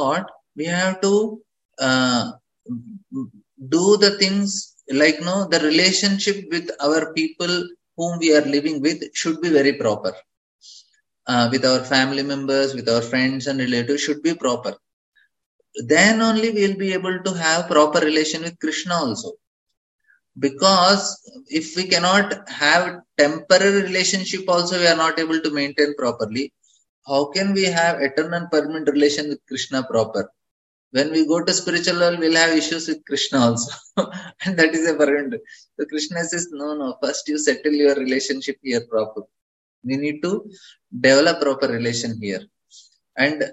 We have to uh, do the things like, no, the relationship with our people whom we are living with should be very proper. Uh, with our family members, with our friends and relatives should be proper. Then only we will be able to have proper relation with Krishna also. Because if we cannot have temporary relationship also, we are not able to maintain properly. How can we have eternal permanent relation with Krishna proper? When we go to spiritual world, we'll have issues with Krishna also. And that is a permanent. So Krishna says, no, no, first you settle your relationship here proper. We need to develop proper relation here. And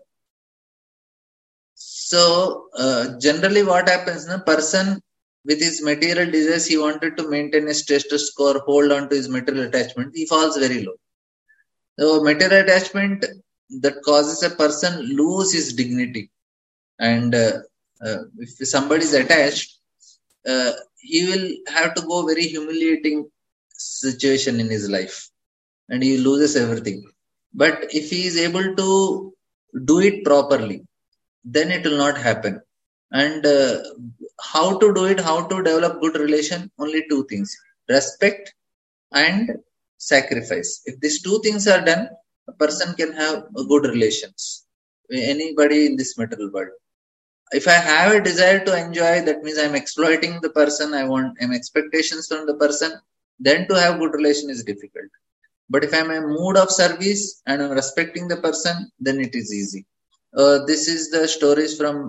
so uh, generally what happens, na, person with his material desires, he wanted to maintain his status score, hold on to his material attachment, he falls very low. So material attachment that causes a person lose his dignity. And uh, uh, if somebody is attached, uh, he will have to go very humiliating situation in his life, and he loses everything. But if he is able to do it properly, then it will not happen. And uh, how to do it, how to develop good relation? Only two things: respect and sacrifice. If these two things are done, a person can have good relations with anybody in this material world. If I have a desire to enjoy, that means I'm exploiting the person, I want I'm expectations from the person, then to have good relation is difficult. But if I'm in a mood of service and I'm respecting the person, then it is easy. Uh, this is the stories from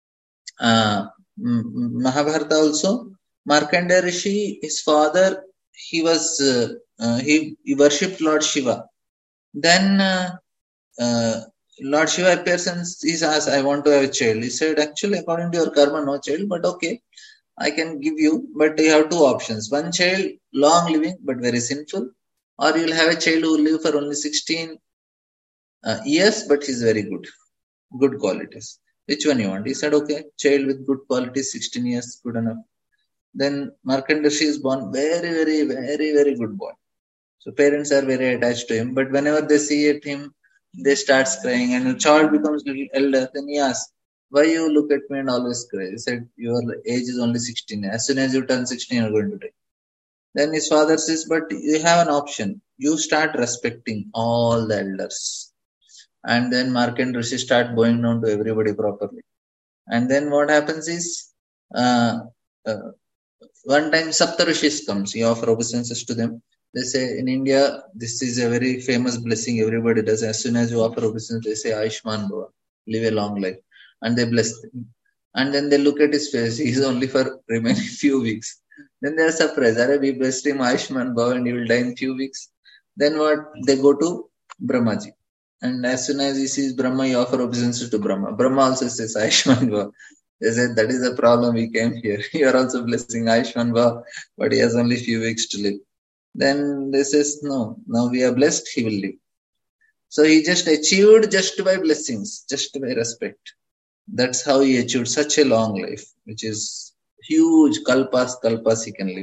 uh, Mahabharata also. Markandeya Rishi, his father, he was uh, uh, he, he worshipped Lord Shiva. Then uh, uh, Lord Shiva appears and he says, I want to have a child. He said, actually, according to your karma, no child, but okay, I can give you, but you have two options. One child, long living, but very sinful, or you'll have a child who will live for only sixteen uh, years, but he's very good, good qualities. Which one you want? He said, okay, child with good qualities, sixteen years, good enough. Then Markandeya Rishi is born, very, very, very, very good boy. So parents are very attached to him, but whenever they see at him, they start crying, and the child becomes little elder. Then he asks, why you look at me and always cry? He said, your age is only sixteen. As soon as you turn sixteen, you're going to die. Then his father says, but you have an option. You start respecting all the elders. And then Markandeya Rishi start bowing down to everybody properly. And then what happens is, uh, uh, one time Saptarishis comes, he offers obeisances to them. They say in India, this is a very famous blessing everybody does. As soon as you offer obeisance, they say Ayushman Bhava, live a long life. And they bless him. And then they look at his face, he is only for remaining few weeks. Then they are surprised, Are, we blessed him Ayushman Bhava and he will die in few weeks. Then what? They go to Brahmaji. And as soon as he sees Brahma, he offers obeisances to Brahma. Brahma also says Ayushman Bhava. They said, that is the problem, we came here. You are also blessing Ayushman Bhava, but he has only few weeks to live. Then they says, no, now we are blessed, he will live. So he just achieved just by blessings, just by respect. That's how he achieved such a long life, which is huge, kalpas, kalpas he can live.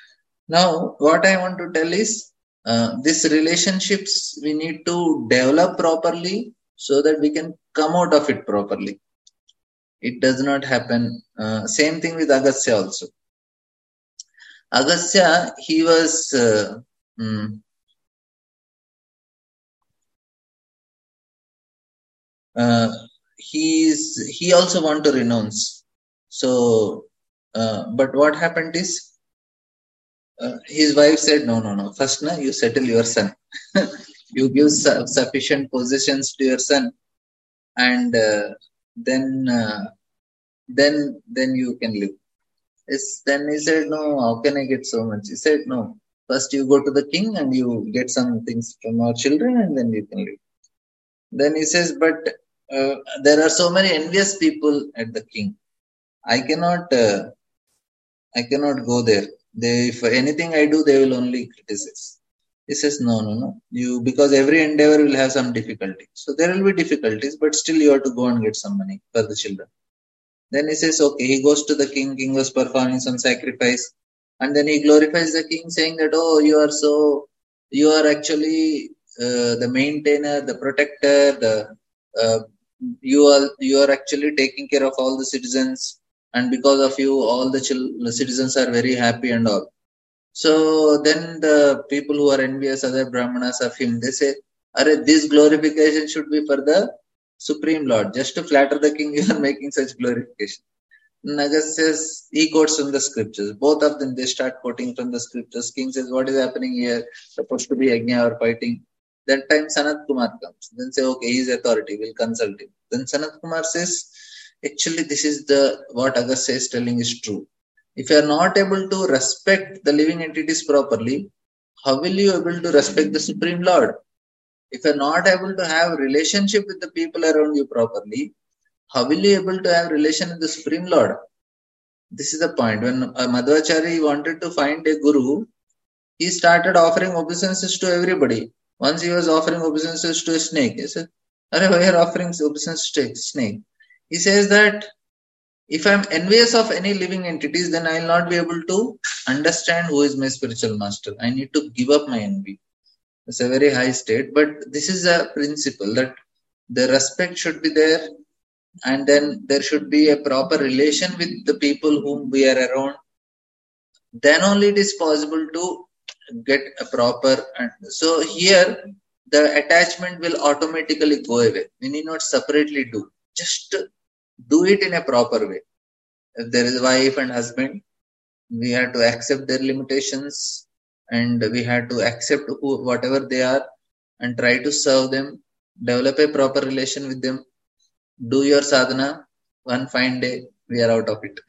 Now, what I want to tell is, uh, these relationships we need to develop properly so that we can come out of it properly. It does not happen. Uh, same thing with Agastya also. Agastya, he was uh, mm, uh, he is he also want to renounce. So, uh, but what happened is, uh, his wife said, no, no, no. First, na, you settle your son. You give su- sufficient possessions to your son, and uh, then uh, then then you can live. Yes, then he said, no, how can I get so much? He said, no, first you go to the king and you get some things from our children and then you can live. Then he says, but uh, there are so many envious people at the king. I cannot, uh, I cannot go there. They, if anything I do, they will only criticize. He says, no, no, no. You, because every endeavor will have some difficulty. So there will be difficulties, but still you have to go and get some money for the children. Then he says, okay, he goes to the king, king was performing some sacrifice. And then he glorifies the king saying that, oh, you are so, you are actually uh, the maintainer, the protector, the uh, you are you are actually taking care of all the citizens, and because of you all the chil- citizens are very happy and all. So then the people who are envious, other brahmanas of him, they say, Are this glorification should be for the Supreme Lord. Just to flatter the king, you are making such glorification. Nagas says, he quotes from the scriptures. Both of them, they start quoting from the scriptures. King says, what is happening here? Supposed to be yajna or fighting. That time Sanat Kumar comes. Then say, okay, he is authority, we'll consult him. Then Sanat Kumar says, actually, this is the, what Agastya is telling is true. If you are not able to respect the living entities properly, how will you able to respect the Supreme Lord? If you are not able to have relationship with the people around you properly, how will you able to have relation with the Supreme Lord? This is the point. When uh, Madhvacharya wanted to find a guru, he started offering obeisances to everybody. Once he was offering obeisances to a snake. He said, Are why are offering obeisances to a snake? He says that if I'm envious of any living entities, then I'll not be able to understand who is my spiritual master. I need to give up my envy. It's a very high state, but this is a principle that the respect should be there, and then there should be a proper relation with the people whom we are around. Then only it is possible to get a proper. And so here, the attachment will automatically go away. We need not separately do. Just do it in a proper way. If there is a wife and husband, we have to accept their limitations, and we have to accept who, whatever they are, and try to serve them, develop a proper relation with them, do your sadhana. One fine day, we are out of it.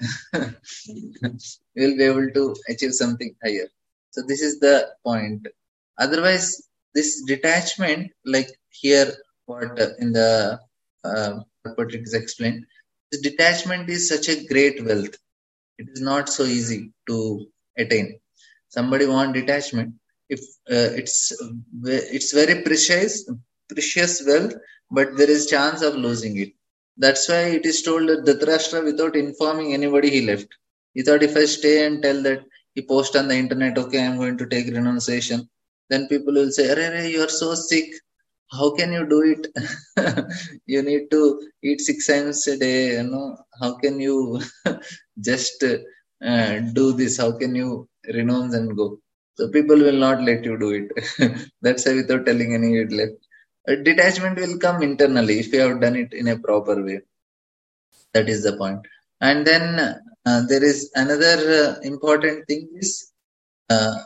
We will be able to achieve something higher. So this is the point. Otherwise, this detachment, like here, what in the uh, what it is explained, this detachment is such a great wealth. It is not so easy to attain. Somebody want detachment. If uh, it's it's very precious, precious wealth, but there is chance of losing it. That's why it is told that Dhritarashtra, without informing anybody, he left. He thought, if I stay and tell that he post on the internet, okay, I'm going to take renunciation, then people will say, Arre, you are so sick. How can you do it? You need to eat six times a day. You know, how can you just uh, do this? How can you renounce and go? So people will not let you do it. That's why without telling any, it left. A detachment will come internally if you have done it in a proper way. That is the point. And then uh, there is another uh, important thing is uh,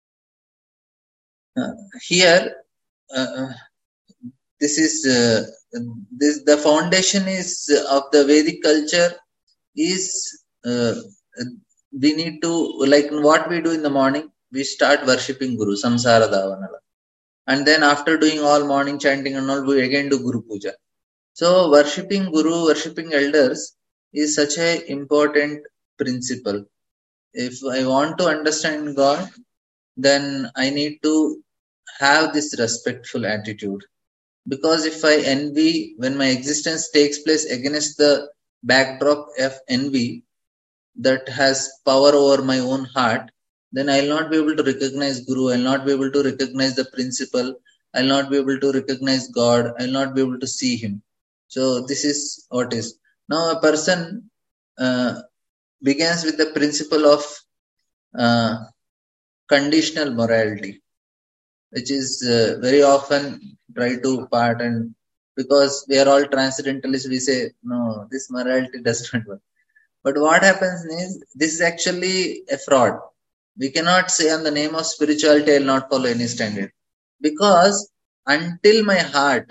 uh, here. Uh, this is uh, this the foundation is uh, of the Vedic culture is uh, we need to, like what we do in the morning, we start worshipping Guru, Samsara Davanala. And then after doing all morning chanting and all, we again do Guru Puja. So worshipping Guru, worshipping elders is such an important principle. If I want to understand God, then I need to have this respectful attitude. Because if I envy, when my existence takes place against the backdrop of envy that has power over my own heart, then I'll not be able to recognize Guru, I'll not be able to recognize the principle, I'll not be able to recognize God, I'll not be able to see Him. So this is what is. Now a person uh, begins with the principle of uh, conditional morality, which is uh, very often try to part, and because we are all transcendentalists, we say, no, this morality does not work. But what happens is, this is actually a fraud. We cannot say on the name of spirituality, I will not follow any standard. Because until my heart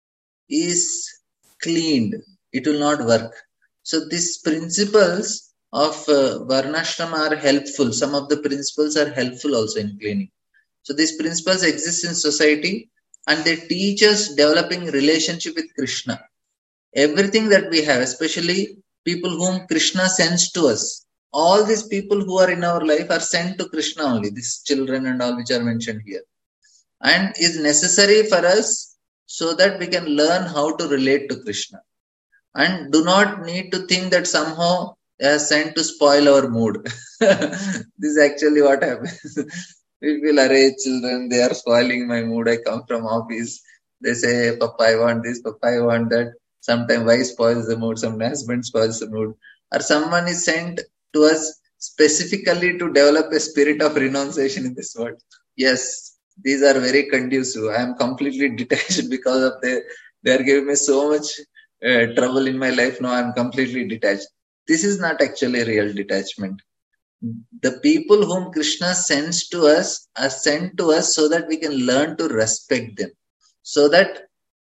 is cleaned, it will not work. So these principles of uh, Varnashrama are helpful. Some of the principles are helpful also in cleaning. So these principles exist in society, and they teach us developing relationship with Krishna. Everything that we have, especially people whom Krishna sends to us, all these people who are in our life are sent to Krishna only, these children and all which are mentioned here, and is necessary for us so that we can learn how to relate to Krishna, and do not need to think that somehow they are sent to spoil our mood. This is actually what happens. We feel, array children, they are spoiling my mood. I come from office. They say, Papa, I want this, Papa, I want that. Sometimes wife spoils the mood, sometimes husband spoils the mood, or someone is sent to us specifically to develop a spirit of renunciation in this world. Yes, these are very conducive. I am completely detached because of the, they are giving me so much uh, trouble in my life. Now I am completely detached. This is not actually real detachment. The people whom Krishna sends to us are sent to us so that we can learn to respect them, so that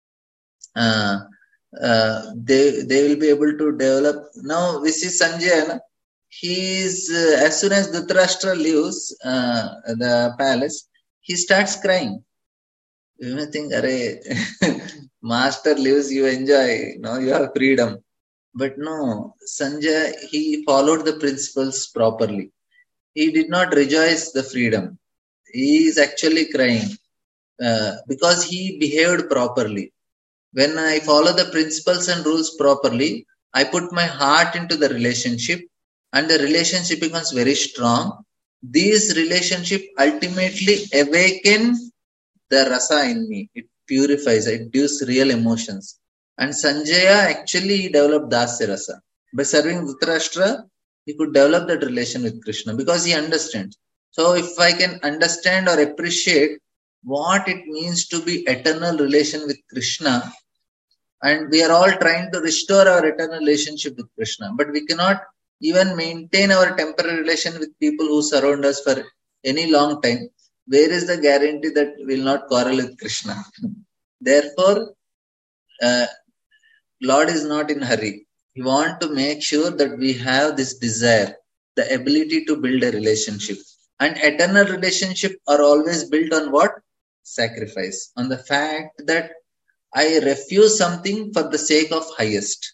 uh, uh, they they will be able to develop. Now we see Sanjay, he is uh, as soon as Dhritarashtra leaves uh, the palace, he starts crying. You may think, "Arey, master leaves, you enjoy. No, you have freedom." But no, Sanjay, he followed the principles properly. He did not rejoice the freedom. He is actually crying uh, because he behaved properly. When I follow the principles and rules properly, I put my heart into the relationship, and the relationship becomes very strong. These relationship ultimately awaken the rasa in me. It purifies, it gives real emotions. And Sanjaya actually developed Dasya rasa. By serving Dhritarashtra, he could develop that relation with Krishna because he understands. So if I can understand or appreciate what it means to be eternal relation with Krishna, and we are all trying to restore our eternal relationship with Krishna, but we cannot even maintain our temporary relation with people who surround us for any long time. Where is the guarantee that we will not quarrel with Krishna? Therefore, uh, Lord is not in hurry. He wants to make sure that we have this desire, the ability to build a relationship. And eternal relationship are always built on what? Sacrifice. On the fact that I refuse something for the sake of highest.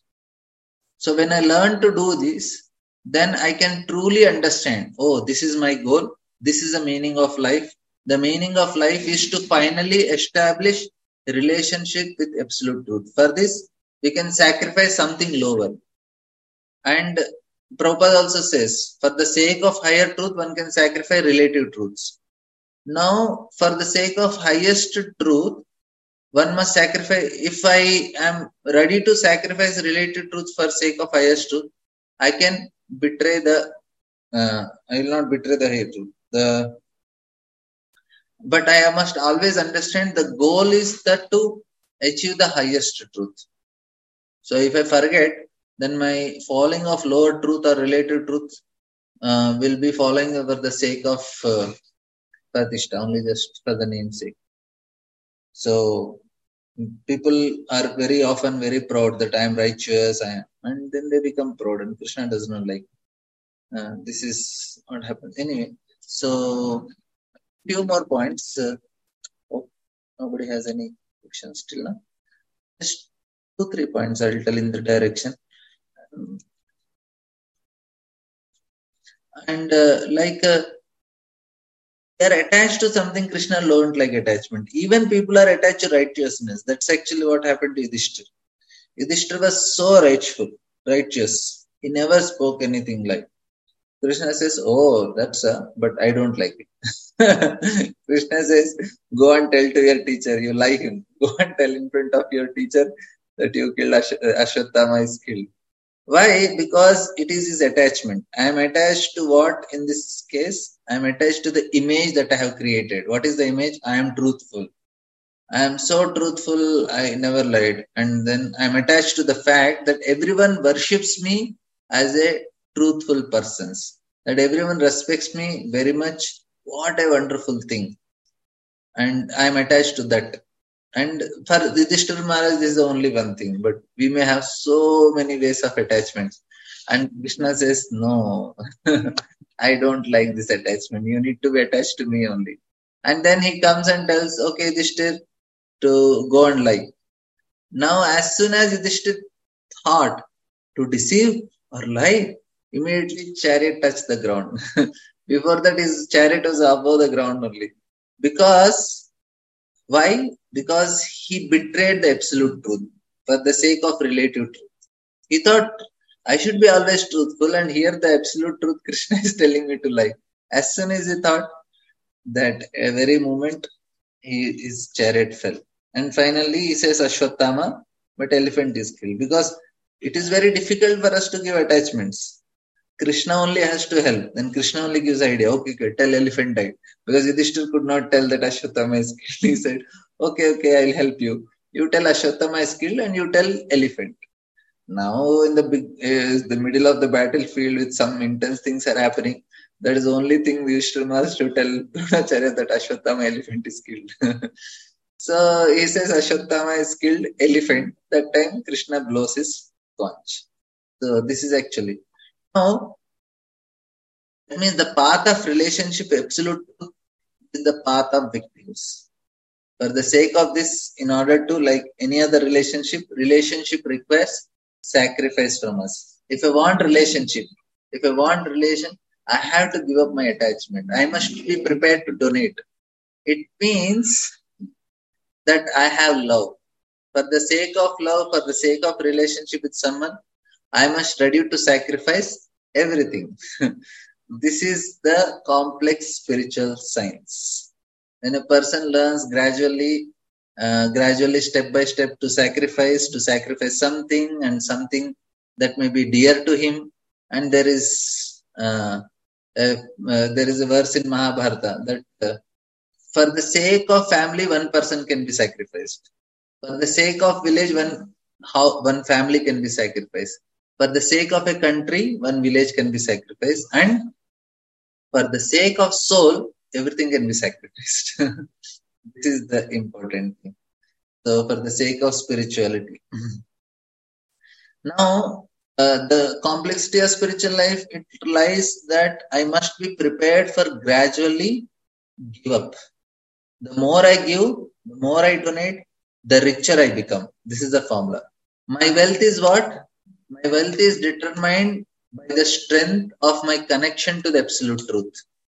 So when I learn to do this, then I can truly understand, oh, this is my goal. This is the meaning of life. The meaning of life is to finally establish a relationship with absolute truth. For this, we can sacrifice something lower. And Prabhupada also says, for the sake of higher truth, one can sacrifice relative truths. Now, for the sake of highest truth, one must sacrifice. If I am ready to sacrifice relative truth for sake of highest truth, I can betray the, uh, I will not betray the higher truth. The, but I must always understand the goal is that to achieve the highest truth. So if I forget, then my following of lower truth or relative truth uh, will be following for the sake of uh, Pratishta, only just for the namesake. So people are very often very proud that I am righteous, I am, and then they become proud, and Krishna does not like. Uh, this is what happens. Anyway, so few more points. Uh, oh, nobody has any questions still now. Just two, three points I'll tell in the direction. Um, and uh, like uh, they are attached to something, Krishna learned like attachment. Even people are attached to righteousness. That's actually what happened to Yudhishthira. Yudhishthira was so rightful, righteous. He never spoke anything like. Krishna says, oh, that's a, but I don't like it. Krishna says, go and tell to your teacher, you like him. Go and tell in front of your teacher that you killed Ash- Ashwatthama is killed. Why? Because it is his attachment. I am attached to what in this case? I am attached to the image that I have created. What is the image? I am truthful. I am so truthful, I never lied. And then I am attached to the fact that everyone worships me as a truthful person. That everyone respects me very much. What a wonderful thing. And I am attached to that. And for Yudhishthira Maharaj, this is the only one thing. But we may have so many ways of attachments. And Krishna says, no, I don't like this attachment. You need to be attached to me only. And then he comes and tells, okay, Yudhishthira, to go and lie. Now, as soon as Yudhishthira thought to deceive or lie, immediately chariot touched the ground. Before that, his chariot was above the ground only. Because, why? Because he betrayed the absolute truth for the sake of relative truth. He thought, I should be always truthful, and here the absolute truth Krishna is telling me to lie. As soon as he thought, that a very moment he, his chariot fell. And finally he says, Ashwatthama, but elephant is killed because it is very difficult for us to give attachments. Krishna only has to help. Then Krishna only gives idea. Okay, okay, tell elephant died. Because Yudhishthir could not tell that Ashwatthama is killed. He said, okay, okay, I'll help you. You tell Ashwatthama is killed and you tell elephant. Now in the big, uh, the middle of the battlefield with some intense things are happening. That is the only thing Yudhishthir has to tell Dronacharya that Ashwatthama elephant is killed. So he says Ashwatthama is killed elephant. That time Krishna blows his conch. So this is actually. Now, that means the path of relationship absolute truth is the path of victims. For the sake of this, in order to, like any other relationship, relationship requires sacrifice from us. If I want relationship, if I want relation, I have to give up my attachment. I must be prepared to donate. It means that I have love. For the sake of love, for the sake of relationship with someone, I must ready to sacrifice everything. This is the complex spiritual science. When a person learns gradually, uh, gradually step by step to sacrifice, to sacrifice something and something that may be dear to him. And there is, uh, a, uh, there is a verse in Mahabharata that uh, for the sake of family, one person can be sacrificed. For the sake of village, one how one family can be sacrificed. For the sake of a country, one village can be sacrificed. And for the sake of soul, everything can be sacrificed. This is the important thing. So for the sake of spirituality. Now, uh, the complexity of spiritual life, it lies that I must be prepared for gradually give up. The more I give, the more I donate, the richer I become. This is the formula. My wealth is what? My wealth is determined by the strength of my connection to the absolute truth.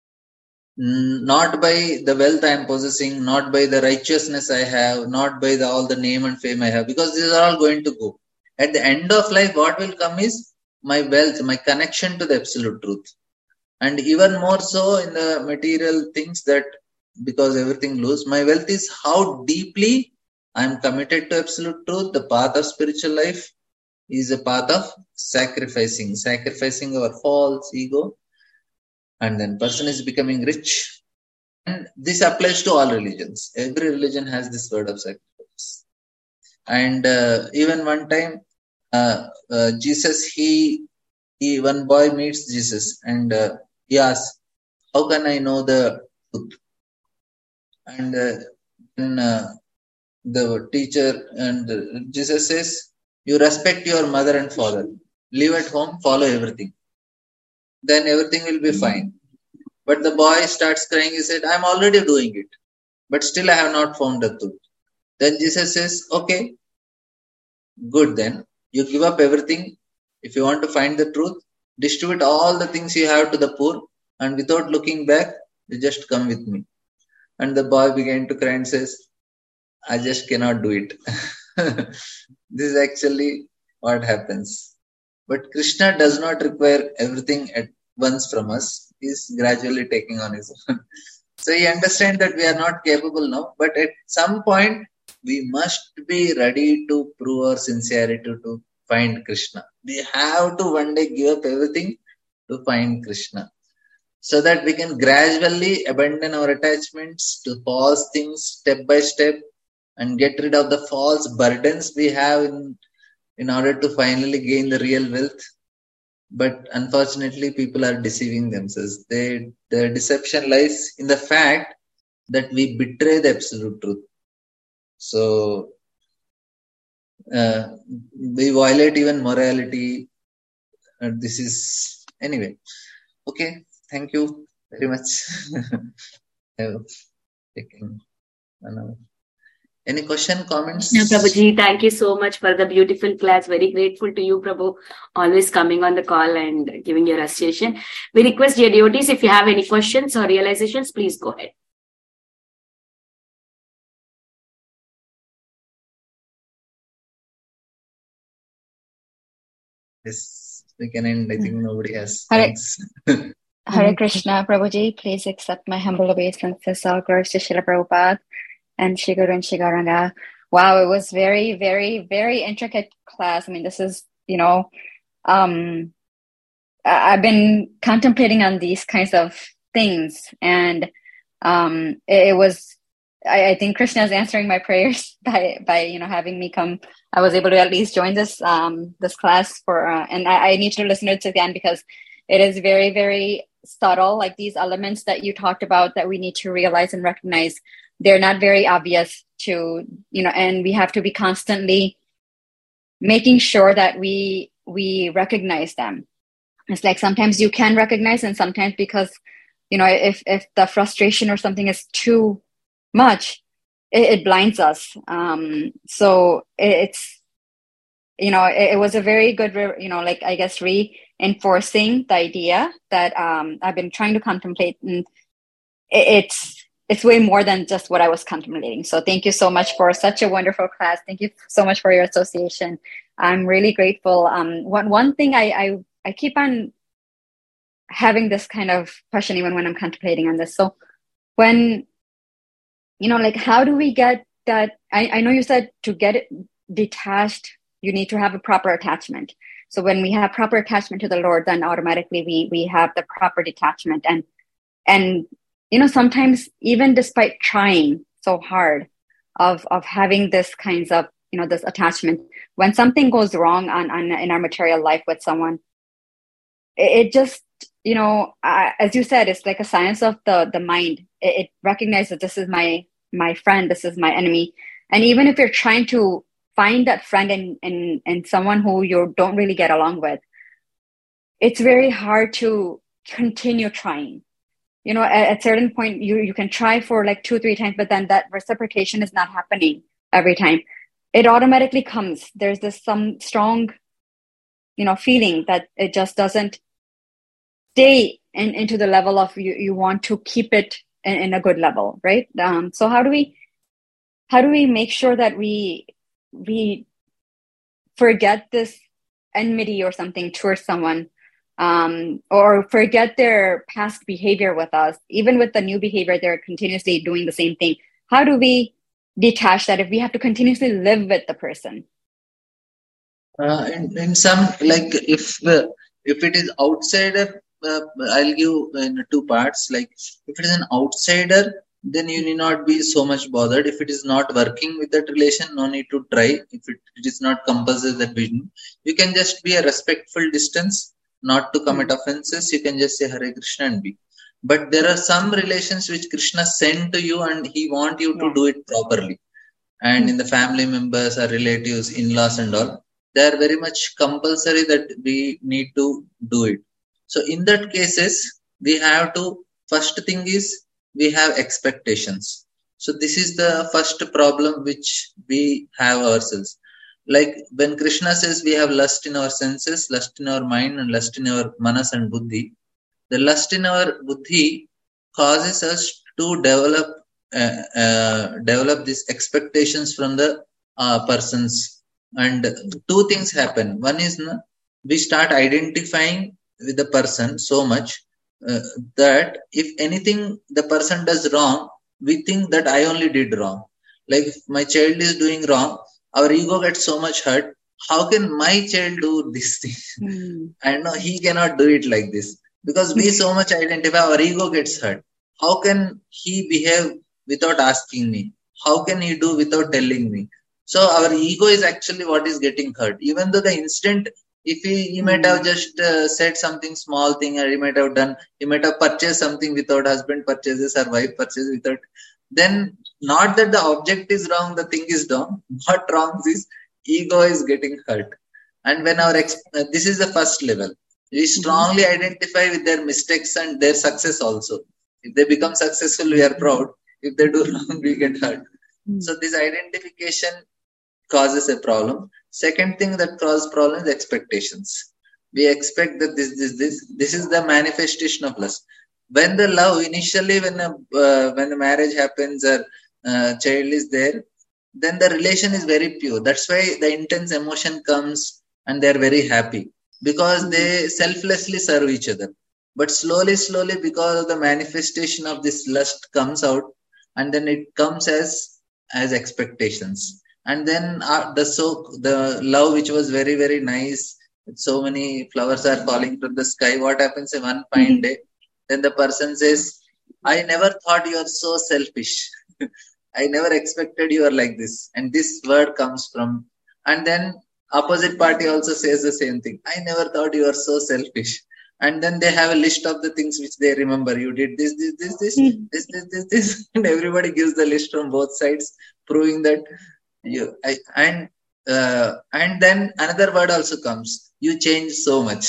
Not by the wealth I am possessing, not by the righteousness I have, not by the, all the name and fame I have, because these are all going to go. At the end of life, what will come is my wealth, my connection to the absolute truth. And even more so in the material things, that because everything lose, my wealth is how deeply I am committed to absolute truth. The path of spiritual life is a path of sacrificing, sacrificing our false ego, and then person is becoming rich. And this applies to all religions. Every religion has this word of sacrifice. And uh, even one time, uh, uh, Jesus, he, he, one boy meets Jesus and uh, he asks, how can I know the truth? And uh, then uh, the teacher and uh, Jesus says, you respect your mother and father, live at home, follow everything. Then everything will be fine. But the boy starts crying. He said, I'm already doing it, but still I have not found the truth. Then Jesus says, okay, good, then you give up everything. If you want to find the truth, distribute all the things you have to the poor, and without looking back, you just come with me. And the boy began to cry and says, I just cannot do it. This is actually what happens. But Krishna does not require everything at once from us. He is gradually taking on his own. So he understands that we are not capable now, but at some point we must be ready to prove our sincerity to find Krishna. We have to one day give up everything to find Krishna, so that we can gradually abandon our attachments to false things step by step and get rid of the false burdens we have in, in order to finally gain the real wealth. But unfortunately, people are deceiving themselves. They, their deception lies in the fact that we betray the absolute truth. So, uh, we violate even morality. Uh, this is, anyway. Okay, thank you very much. Any question, comments? No, Prabhuji, thank you so much for the beautiful class. Very grateful to you, Prabhu, always coming on the call and giving your association. We request dear devotees, if you have any questions or realizations, please go ahead. Yes, we can end. I think nobody has. Hare, Thanks. Hare Krishna, Prabhuji, please accept my humble obeisances. All glories to Srila Prabhupada and Shri Guru and Shri Gauranga. Wow, it was very, very, very intricate class. I mean, this is, you know, um, I- I've been contemplating on these kinds of things, and um, it, it was. I, I think Krishna is answering my prayers by, by you know, having me come. I was able to at least join this um this class for, uh, and I, I need to listen to it again because it is very, very subtle. Like these elements that you talked about that we need to realize and recognize, they're not very obvious to, you know, and we have to be constantly making sure that we we recognize them. It's like sometimes you can recognize, and sometimes because, you know, if if the frustration or something is too much, it, it blinds us. Um, so it, it's, you know, it, it was a very good, re- you know, like I guess reinforcing the idea that um, I've been trying to contemplate, and it, it's it's way more than just what I was contemplating. So thank you so much for such a wonderful class. Thank you so much for your association. I'm really grateful. Um, one one thing I I, I keep on having this kind of question even when I'm contemplating on this. So when, you know, like, how do we get that? I, I know you said to get it detached, you need to have a proper attachment. So when we have proper attachment to the Lord, then automatically we we have the proper detachment. And, and you know, sometimes even despite trying so hard of, of having this kinds of, you know, this attachment, when something goes wrong on, on in our material life with someone, it, it just, you know, uh, as you said, it's like a science of the the mind. It, it recognizes this is my my friend, this is my enemy, and even if you're trying to find that friend in in in someone who you don't really get along with, it's very hard to continue trying. You know, at a certain point, you you can try for like two, three times, but then that reciprocation is not happening every time. It automatically comes. There's this some strong, you know, feeling that it just doesn't stay in, into the level of you, you want to keep it in, in a good level, right? Um, so how do we how do we make sure that we we forget this enmity or something towards someone, um, or forget their past behavior with us, even with the new behavior, they're continuously doing the same thing. How do we detach that if we have to continuously live with the person? Uh, in, in some, like if uh, if it is outsider, uh, I'll give in two parts. Like if it is an outsider, then you need not be so much bothered. If it is not working with that relation, no need to try. If it, it is not compulsory that vision, you can just be a respectful distance, not to commit mm. offenses. You can just say Hare Krishna and be. But there are some relations which Krishna sent to you, and he want you to yeah. do it properly. And mm. in the family members or relatives, in-laws and all, they are very much compulsory that we need to do it. So in that cases, we have to, first thing is we have expectations. So this is the first problem which we have ourselves. Like when Krishna says we have lust in our senses, lust in our mind, and lust in our manas and buddhi, the lust in our buddhi causes us to develop uh, uh, develop these expectations from the uh, persons. And two things happen. One is na, we start identifying with the person so much uh, that if anything the person does wrong, we think that I only did wrong. Like if my child is doing wrong, our ego gets so much hurt. How can my child do this thing? Mm. And no, he cannot do it like this. Because we so much identify, our ego gets hurt. How can he behave without asking me? How can he do without telling me? So our ego is actually what is getting hurt. Even though the instant, if he, he might have just uh, said something small thing, or he might have done, he might have purchased something without husband purchases or wife purchases without, then not that the object is wrong, the thing is wrong. What wrong is ego is getting hurt. And when our, exp- uh, this is the first level. We strongly mm-hmm. identify with their mistakes and their success also. If they become successful, we are proud. If they do wrong, we get hurt. Mm-hmm. So this identification causes a problem. Second thing that causes problem is expectations. We expect that this, this, this, this is the manifestation of lust. When the love, initially when a, uh, when the marriage happens or uh, child is there, then the relation is very pure. That's why the intense emotion comes and they are very happy. Because they selflessly serve each other. But slowly, slowly, because of the manifestation of this lust comes out, and then it comes as as expectations. And then uh, the so the love which was very very nice, so many flowers are falling from the sky. What happens in one fine day? Then the person says, I never thought you are so selfish. I never expected you are like this. And this word comes from, and then opposite party also says the same thing. I never thought you are so selfish. And then they have a list of the things which they remember. You did this, this, this, this, this, this, this, this, and everybody gives the list from both sides, proving that you. I, and uh, and then another word also comes. You change so much.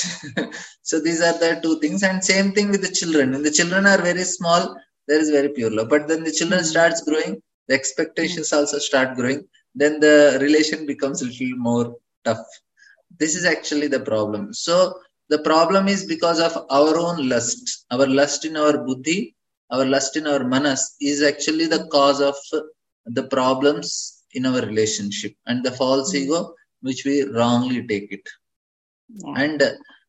So these are the two things. And same thing with the children. When the children are very small, there is very pure love. But then the children mm-hmm. starts growing, the expectations mm-hmm. also start growing. Then the relation becomes a little more tough. This is actually the problem. So the problem is because of our own lust. Our lust in our buddhi, our lust in our manas is actually the cause of the problems in our relationship and the false mm-hmm. ego which we wrongly take it. Yeah. And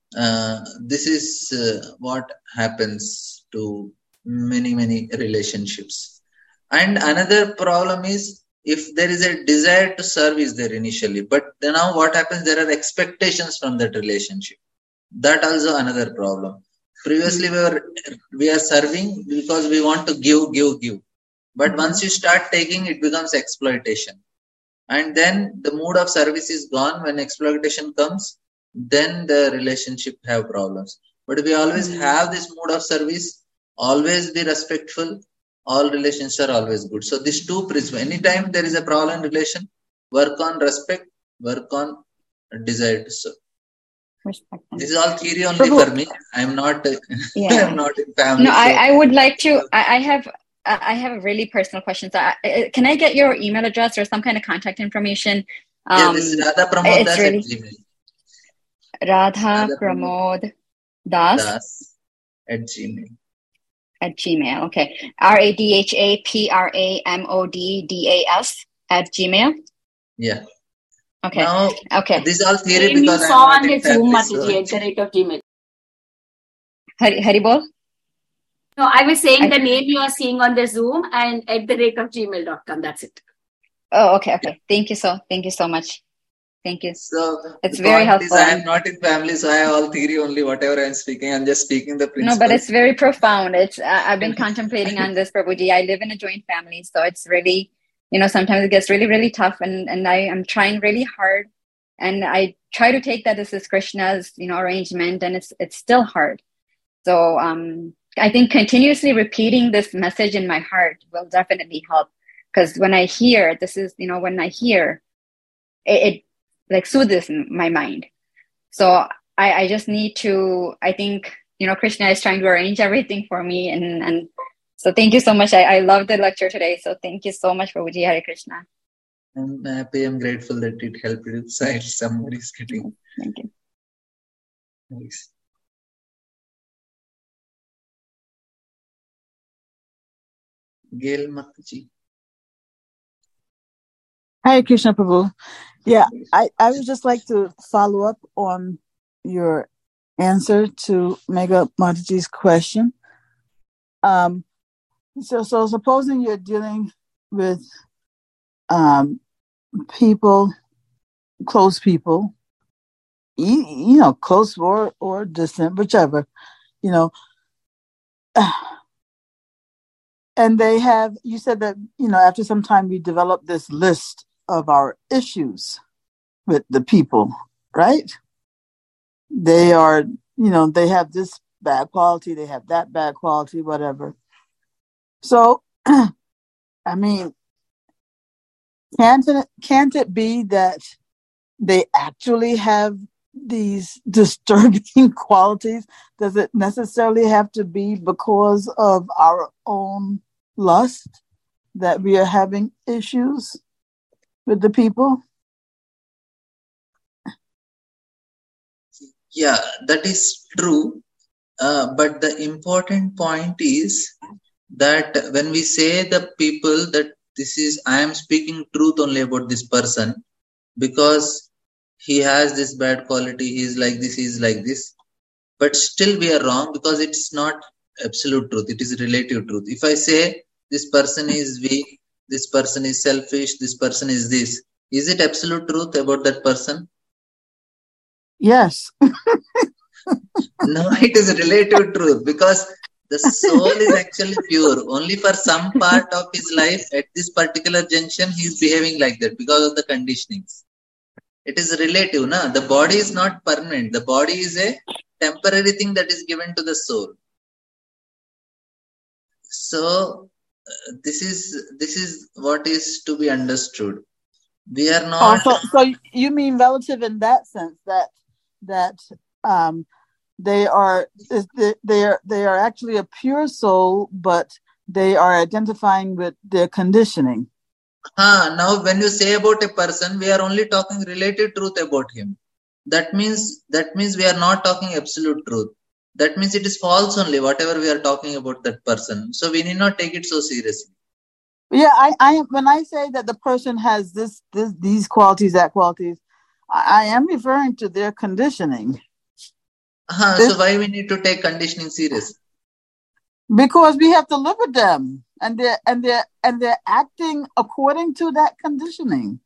uh, this is uh, what happens to many, many relationships. And another problem is if there is a desire to serve is there initially, but then now what happens? There are expectations from that relationship. That also another problem. Previously we were we are serving because we want to give, give, give. But mm-hmm. once you start taking, it becomes exploitation. And then the mood of service is gone. When exploitation comes, then the relationship have problems. But if we always mm-hmm. have this mood of service, always be respectful, all relations are always good. So these two principles, anytime there is a problem in relation, work on respect, work on desire to serve. Respect. This is all theory only Prabhu. For me. I am not. Yeah. I am not in family. No, so. I, I would like to. I, I have. I have a really personal question. So, I, can I get your email address or some kind of contact information? Um, yeah, this is Radha Pramod Das really, at Gmail. Radha Pramod Das, Das at Gmail. At Gmail. Okay. R A D H A P R A M O D D A S at Gmail. Yeah. Okay. Now, okay. This is all theory Name because you I saw am on the Zoom at the rate of Gmail. Hari, Haribol? No, I was saying I, the name you are seeing on the Zoom and at the rate of gmail dot com. That's it. Oh, okay. Okay. Thank you so, thank you so much. Thank you. So it's very helpful. Is I am not in family, so I have all theory only. Whatever I am speaking, I'm just speaking the principles. No, but it's very profound. It's uh, I've been contemplating on this, Prabhuji. I live in a joint family, so it's really, you know, sometimes it gets really, really tough, and and I am trying really hard, and I try to take that as is Krishna's, you know, arrangement, and it's it's still hard. So um, I think continuously repeating this message in my heart will definitely help, because when I hear this is, you know, when I hear it, it like soothes my mind. So I, I just need to, I think, you know, Krishna is trying to arrange everything for me. And, and so thank you so much. I, I love the lecture today. So thank you so much, Prabhuji. Hare Krishna. I'm happy. I'm grateful that it helped you decide somebody's getting. Thank you. Thanks. Gail Mataji. Hi, Krishna Prabhu. Yeah, I, I would just like to follow up on your answer to Megha Mataji's question. Um, so, so supposing you're dealing with um, people, close people, you, you know, close or, or distant, whichever, you know, and they have, you said that, you know, after some time we develop this list of our issues with the people, right? They are, you know, they have this bad quality, they have that bad quality, whatever. So, I mean, can't it, can't it be that they actually have these disturbing qualities? Does it necessarily have to be because of our own lust that we are having issues with the people? Yeah, that is true. Uh, but the important point is that when we say the people that this is, I am speaking truth only about this person because he has this bad quality, he is like this, he is like this. But still we are wrong because it's not absolute truth, it is relative truth. If I say this person is weak, this person is selfish, this person is this, Is it absolute truth about that person? Yes. No, it is relative truth, because the soul is actually pure. Only for some part of his life at this particular junction he is behaving like that because of the conditionings. It is relative, na? The body is not permanent. The body is a temporary thing that is given to the soul. So uh, this is this is what is to be understood. We are not. Oh, so, so you mean relative in that sense, that that um, they are they are they are actually a pure soul, but they are identifying with their conditioning. Ah, now when you say about a person, we are only talking relative truth about him. That means that means we are not talking absolute truth. That means it is false only, whatever we are talking about that person. So we need not take it so seriously. Yeah, I, I when I say that the person has this, this these qualities, that qualities, I, I am referring to their conditioning. Uh-huh, so why we need to take conditioning serious? Because we have to live with them, and they're and they're and they're acting according to that conditioning.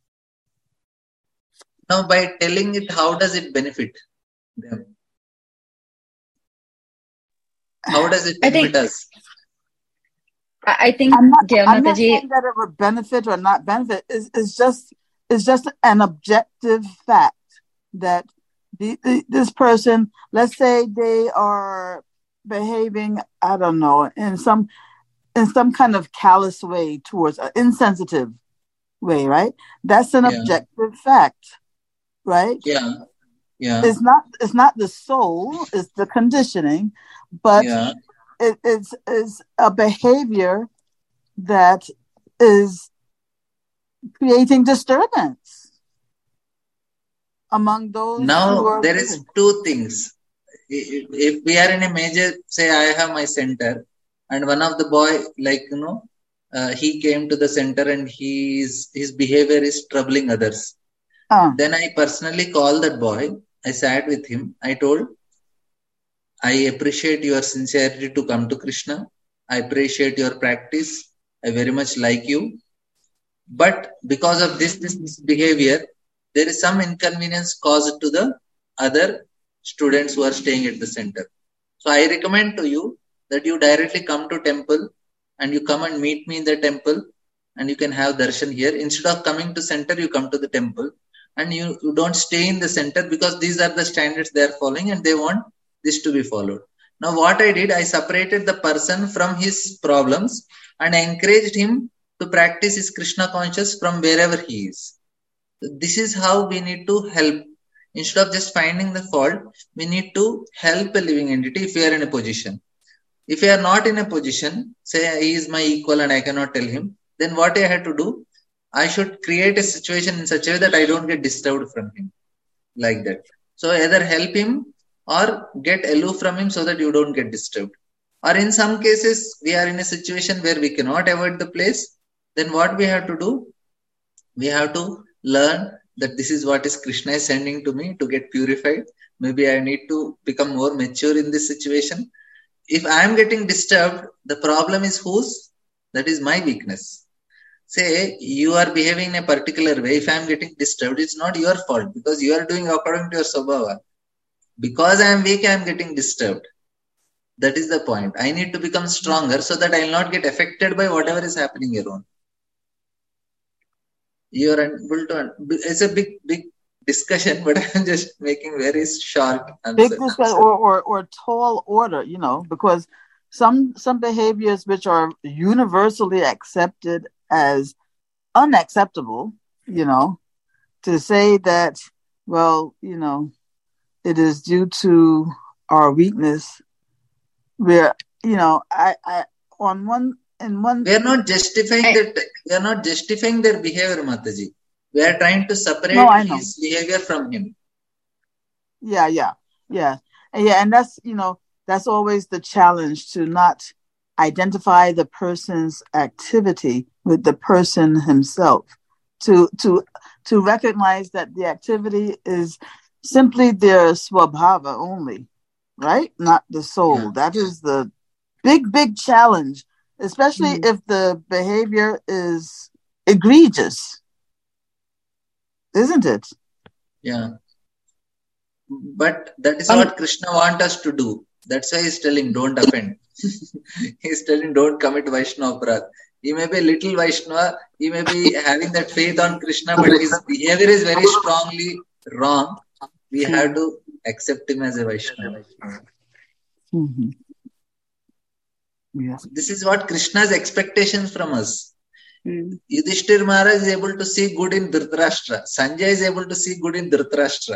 Now, by telling it, how does it benefit them? How does it benefit I think, us? I think I'm not, Gail I'm not Mataji, saying that it would benefit or not benefit. It's, it's just it's just an objective fact that the, the, this person, let's say they are behaving, I don't know, in some in some kind of callous way towards an insensitive way, right? That's an Yeah. objective fact, right? Yeah. Yeah. It's not it's not the soul, it's the conditioning, but yeah. it, it's it's a behavior that is creating disturbance among those now who are there is two things. If, if we are in a major, say I have my center, and one of the boy, like you know, uh, he came to the center and he's his behavior is troubling others. Uh. Then I personally called that boy. I sat with him. I told, I appreciate your sincerity to come to Krishna. I appreciate your practice. I very much like you. But because of this, this, this behavior, there is some inconvenience caused to the other students who are staying at the center. So I recommend to you that you directly come to temple and you come and meet me in the temple and you can have darshan here. Instead of coming to center, you come to the temple and you, you don't stay in the center, because these are the standards they are following and they want this to be followed. Now what I did, I separated the person from his problems and I encouraged him to practice his Krishna conscious from wherever he is. This is how we need to help. Instead of just finding the fault, we need to help a living entity if we are in a position. If we are not in a position, say he is my equal and I cannot tell him, then what I had to do, I should create a situation in such a way that I don't get disturbed from him. Like that. So either help him or get aloof from him so that you don't get disturbed. Or in some cases, we are in a situation where we cannot avoid the place. Then what we have to do? We have to learn that this is what is Krishna is sending to me to get purified. Maybe I need to become more mature in this situation. If I am getting disturbed, the problem is whose? That is my weakness. Say you are behaving in a particular way. If I am getting disturbed, it's not your fault because you are doing according to your Swabhava. Because I am weak, I am getting disturbed. That is the point. I need to become stronger so that I will not get affected by whatever is happening around. You are able to. It's a big, big discussion, but I'm just making very short answer. Big discussion or, or or tall order, you know, because some some behaviors which are universally accepted as unacceptable, you know, to say that, well, you know, it is due to our weakness. Where, you know, I, I on one in one we are not justifying I, that we are not justifying their behavior, Mataji. We are trying to separate no, his behavior from him. Yeah, yeah, yeah. And yeah, and that's, you know, that's always the challenge, to not identify the person's activity with the person himself. To to to recognize that the activity is simply their swabhava only, right? Not the soul. Yeah. That is the big, big challenge, especially mm-hmm. if the behavior is egregious. isn't it? Yeah. But that is Um, what Krishna wants us to do. That's why he's telling, don't offend. He's telling, don't commit Vaishnava Aparadh. He may be a little Vaishnava, he may be having that faith on Krishna, but his behavior is very strongly wrong. We have to accept him as a Vaishnava. Mm-hmm. Yes. This is what Krishna's expectations from us. mm. Yudhishthir Maharaj is able to see good in Dhritarashtra. Sanjay is able to see good in Dhritarashtra.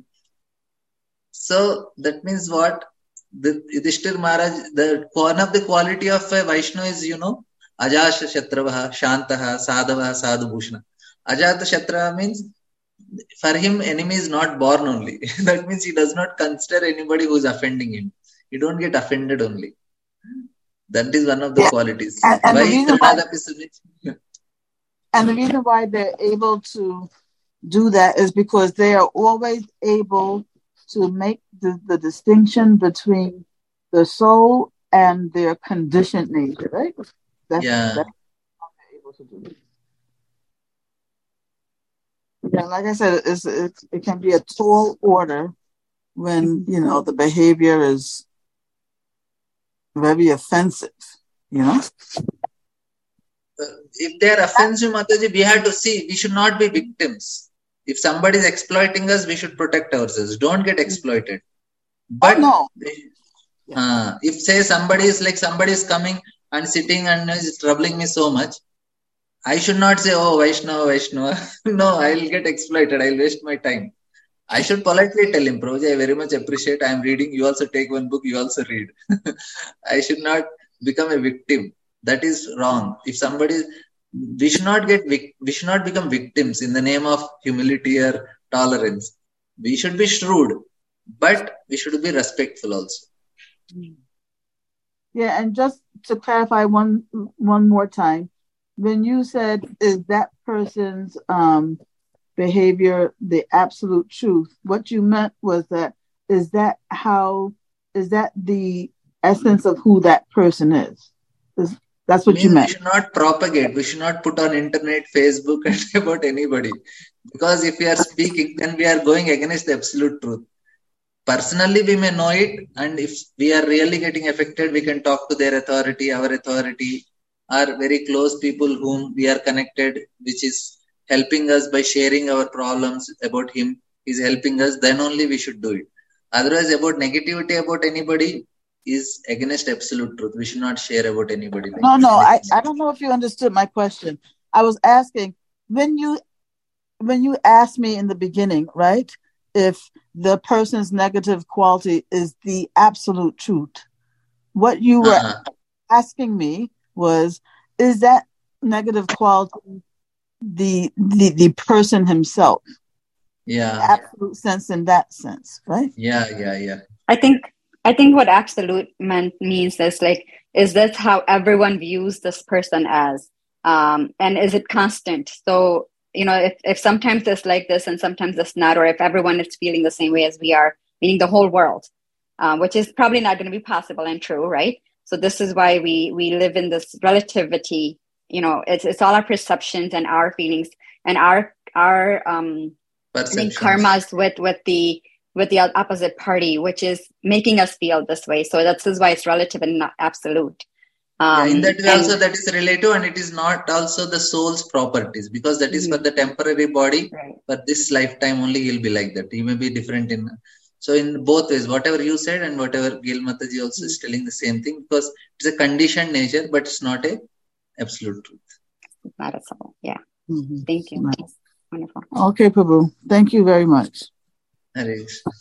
So that means what? The Yudhishthir Maharaj, the one of the quality of a Vaishnava is, you know, Ajasha Shatravaha, Shantaha, Sadhavaha, Sadhu Bhushana. Ajata Shatrava means for him, enemy is not born only. That means he does not consider anybody who is offending him. You don't get offended only. That is one of the Yeah. qualities. And, and, Why the reason why, Sri and the reason why they're able to do that is because they are always able to make the, the distinction between the soul and their conditioned nature, right? That's, Yeah. that's how they're able to do it. Yeah, like I said, it's, it, it can be a tall order when, you know, the behavior is very offensive, you know? If they are offensive, Mataji, we have to see, we should not be victims. If somebody is exploiting us, we should protect ourselves. Don't get exploited. But oh, no. uh, if say somebody is like somebody is coming and sitting and is troubling me so much, I should not say, oh, Vaishnava, Vaishnava. No, I will get exploited. I will waste my time. I should politely tell him, Prabhuji, I very much appreciate. I am reading. You also take one book. You also read. I should not become a victim. That is wrong. If somebody, we should not get, we should not become victims in the name of humility or tolerance. We should be shrewd, but we should be respectful also. Yeah, and just to clarify one one more time, when you said, is that person's um, behavior the absolute truth, what you meant was that, is that how, is that the essence of who that person is? is that's what Means you meant. We should not propagate. We should not put on internet, Facebook and about anybody. Because if we are speaking, then we are going against the absolute truth. Personally, we may know it, and if we are really getting affected, we can talk to their authority, our authority, or very close people whom we are connected, which is helping us by sharing our problems about him, is helping us, then only we should do it. Otherwise, about negativity about anybody is against absolute truth. We should not share about anybody. Like no, no, I, I don't know if you understood my question. I was asking, when you when you asked me in the beginning, right, if the person's negative quality is the absolute truth, what you were uh-huh. asking me was, is that negative quality the the, the person himself? Yeah. The absolute sense in that sense, right? Yeah, yeah, yeah. I think I think what absolute meant means is like, is that how everyone views this person as? Um, and is it constant? So, you know, if, if sometimes it's like this and sometimes it's not, or if everyone is feeling the same way as we are, meaning the whole world, um, which is probably not going to be possible and true, right? So this is why we we live in this relativity. You know, it's it's all our perceptions and our feelings and our our um, I think karmas with with the with the opposite party, which is making us feel this way. So that's is why it's relative and not absolute. Um, yeah, in that way and, also that is relative, and it is not also the soul's properties, because that is mm-hmm. for the temporary body. Right. For this lifetime only he'll be like that. He may be different in. So in both ways, whatever you said and whatever Gil Mataji also mm-hmm. is telling the same thing, because it's a conditioned nature, but it's not a absolute truth. It's not a soul. Yeah. Mm-hmm. Thank you. Right. Wonderful. Okay, Prabhu. Thank you very much. Hare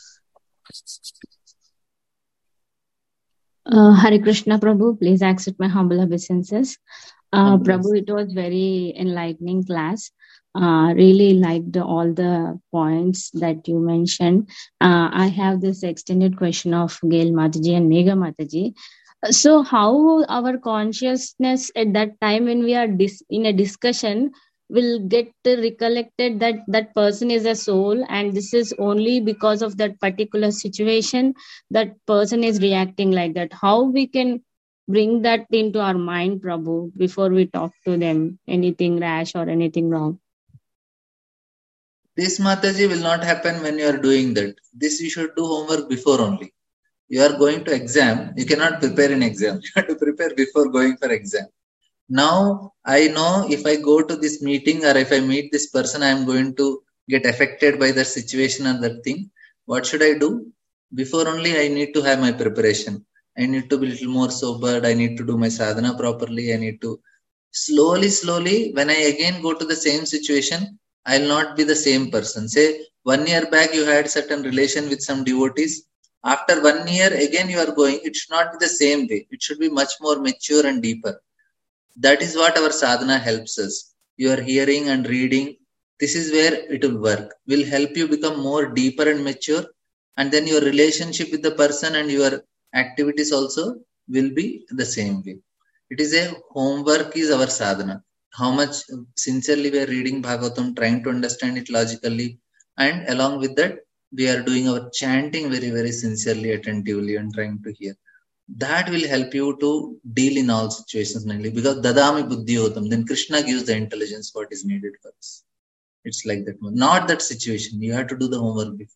Uh, Hare Krishna, Prabhu. Please accept my humble obeisances. Uh, Prabhu, it was very enlightening class. Uh, really liked all the points that you mentioned. Uh, I have this extended question of Gail Mataji and Megha Mataji. So how our consciousness at that time when we are dis- in a discussion will get recollected that that person is a soul, and this is only because of that particular situation that person is reacting like that. How we can bring that into our mind, Prabhu, before we talk to them anything rash or anything wrong? This Mataji will not happen when you are doing that. This you should do homework before only. You are going to exam, you cannot prepare in exam. You have to prepare before going for exam. Now I know if I go to this meeting or if I meet this person, I am going to get affected by that situation or that thing. What should I do? Before only I need to have my preparation. I need to be a little more sobered. I need to do my sadhana properly. I need to slowly, slowly, when I again go to the same situation, I'll not be the same person. Say one year back you had certain relation with some devotees. After one year again you are going, it should not be the same way. It should be much more mature and deeper. That is what our sadhana helps us. You are hearing and reading. This is where it will work. Will help you become more deeper and mature. And then your relationship with the person and your activities also will be the same way. It is a homework is our sadhana. How much sincerely we are reading Bhagavatam, trying to understand it logically. And along with that, we are doing our chanting very, very sincerely, attentively and trying to hear. That will help you to deal in all situations, because dadami buddhiyotam, then Krishna gives the intelligence what is needed for us. It's like that. Not that situation. You have to do the homework before.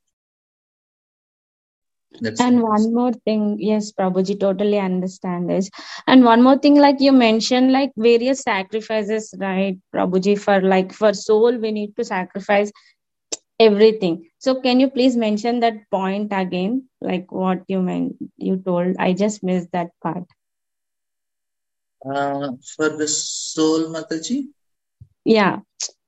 That's and it. one more thing, yes, Prabhuji, totally understand this. And one more thing, like you mentioned, like various sacrifices, right, Prabhuji, for like for soul, we need to sacrifice everything. So can you please mention that point again, like what you meant, you told? I just missed that part. Uh, for the soul, Mataji? Yeah,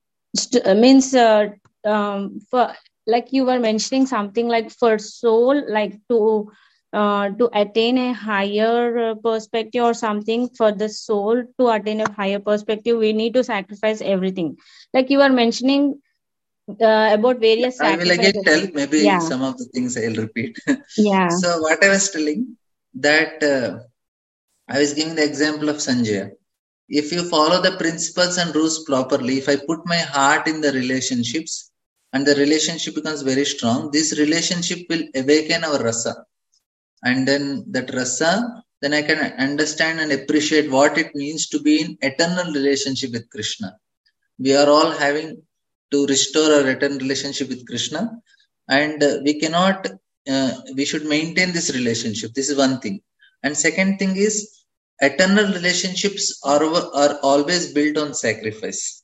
St- means uh, um, for like you were mentioning something like for soul, like to uh, to attain a higher uh, perspective or something. For the soul to attain a higher perspective, we need to sacrifice everything. Like you were mentioning uh, about various I will again sacrifices. tell, maybe Yeah. some of the things I'll repeat. Yeah. So what I was telling, that uh, I was giving the example of Sanjaya. If you follow the principles and rules properly, if I put my heart in the relationships and the relationship becomes very strong, this relationship will awaken our rasa. And then that rasa, then I can understand and appreciate what it means to be in eternal relationship with Krishna. We are all having to restore our eternal relationship with Krishna, and uh, we cannot, uh, we should maintain this relationship. This is one thing. And second thing is, eternal relationships are, are always built on sacrifice.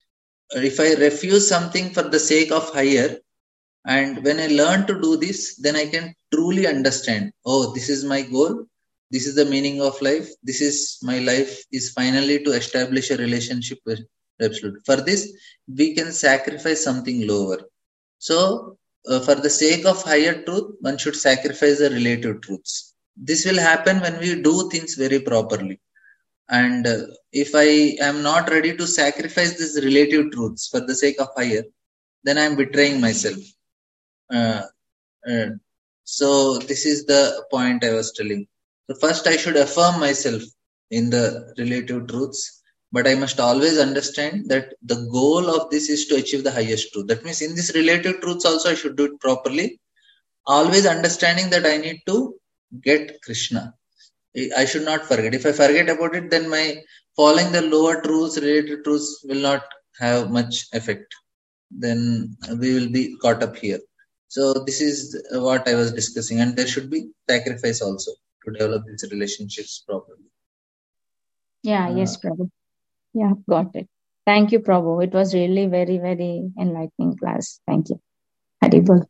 If I refuse something for the sake of higher, and when I learn to do this, then I can truly understand, oh, this is my goal. This is the meaning of life. This is my life is finally to establish a relationship with Absolute. For this, we can sacrifice something lower. So, uh, for the sake of higher truth, one should sacrifice the relative truths. This will happen when we do things very properly. And uh, if I am not ready to sacrifice these relative truths for the sake of higher, then I am betraying myself. Uh, uh, so this is the point I was telling. So first I should affirm myself in the relative truths, but I must always understand that the goal of this is to achieve the highest truth. That means in this relative truths also I should do it properly, always understanding that I need to get Krishna. I should not forget. If I forget about it, then my following the lower truths, related truths will not have much effect. Then we will be caught up here. So this is what I was discussing, and there should be sacrifice also to develop these relationships properly. Yeah, uh, yes, Prabhu. Yeah, got it. Thank you, Prabhu. It was really very, very enlightening class. Thank you. Haribol.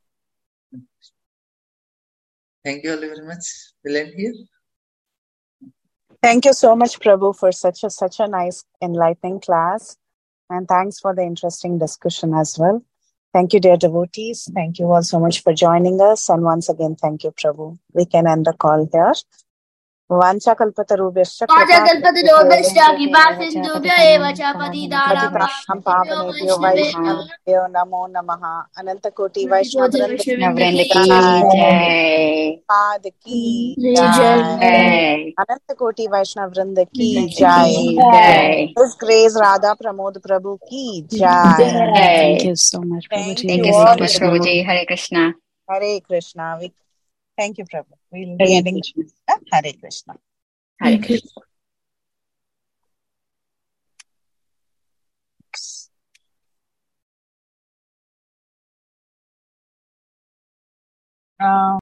Thank you all very much. Will end here. Thank you so much, Prabhu, for such a such a nice, enlightening class. And thanks for the interesting discussion as well. Thank you, dear devotees. Thank you all so much for joining us. And once again, thank you, Prabhu. We can end the call here. Vancha kalpatarubhyascha patitanam pavanebhyo vaishnavebhyo namo namaha. Ananta koti vaishnavrinda ki Pad ki jai. Ananta koti vaishnavrinda ki jai. His Grace Radha Pramod Prabhu ki jai. Thank you so much, Thank Prabhuji. you Thank you all. so much, Prabhuji. Hare Krishna. Hare Krishna. We, thank you, Prabhu. We'll be ending. Hare Krishna. Hare Krishna. Uh,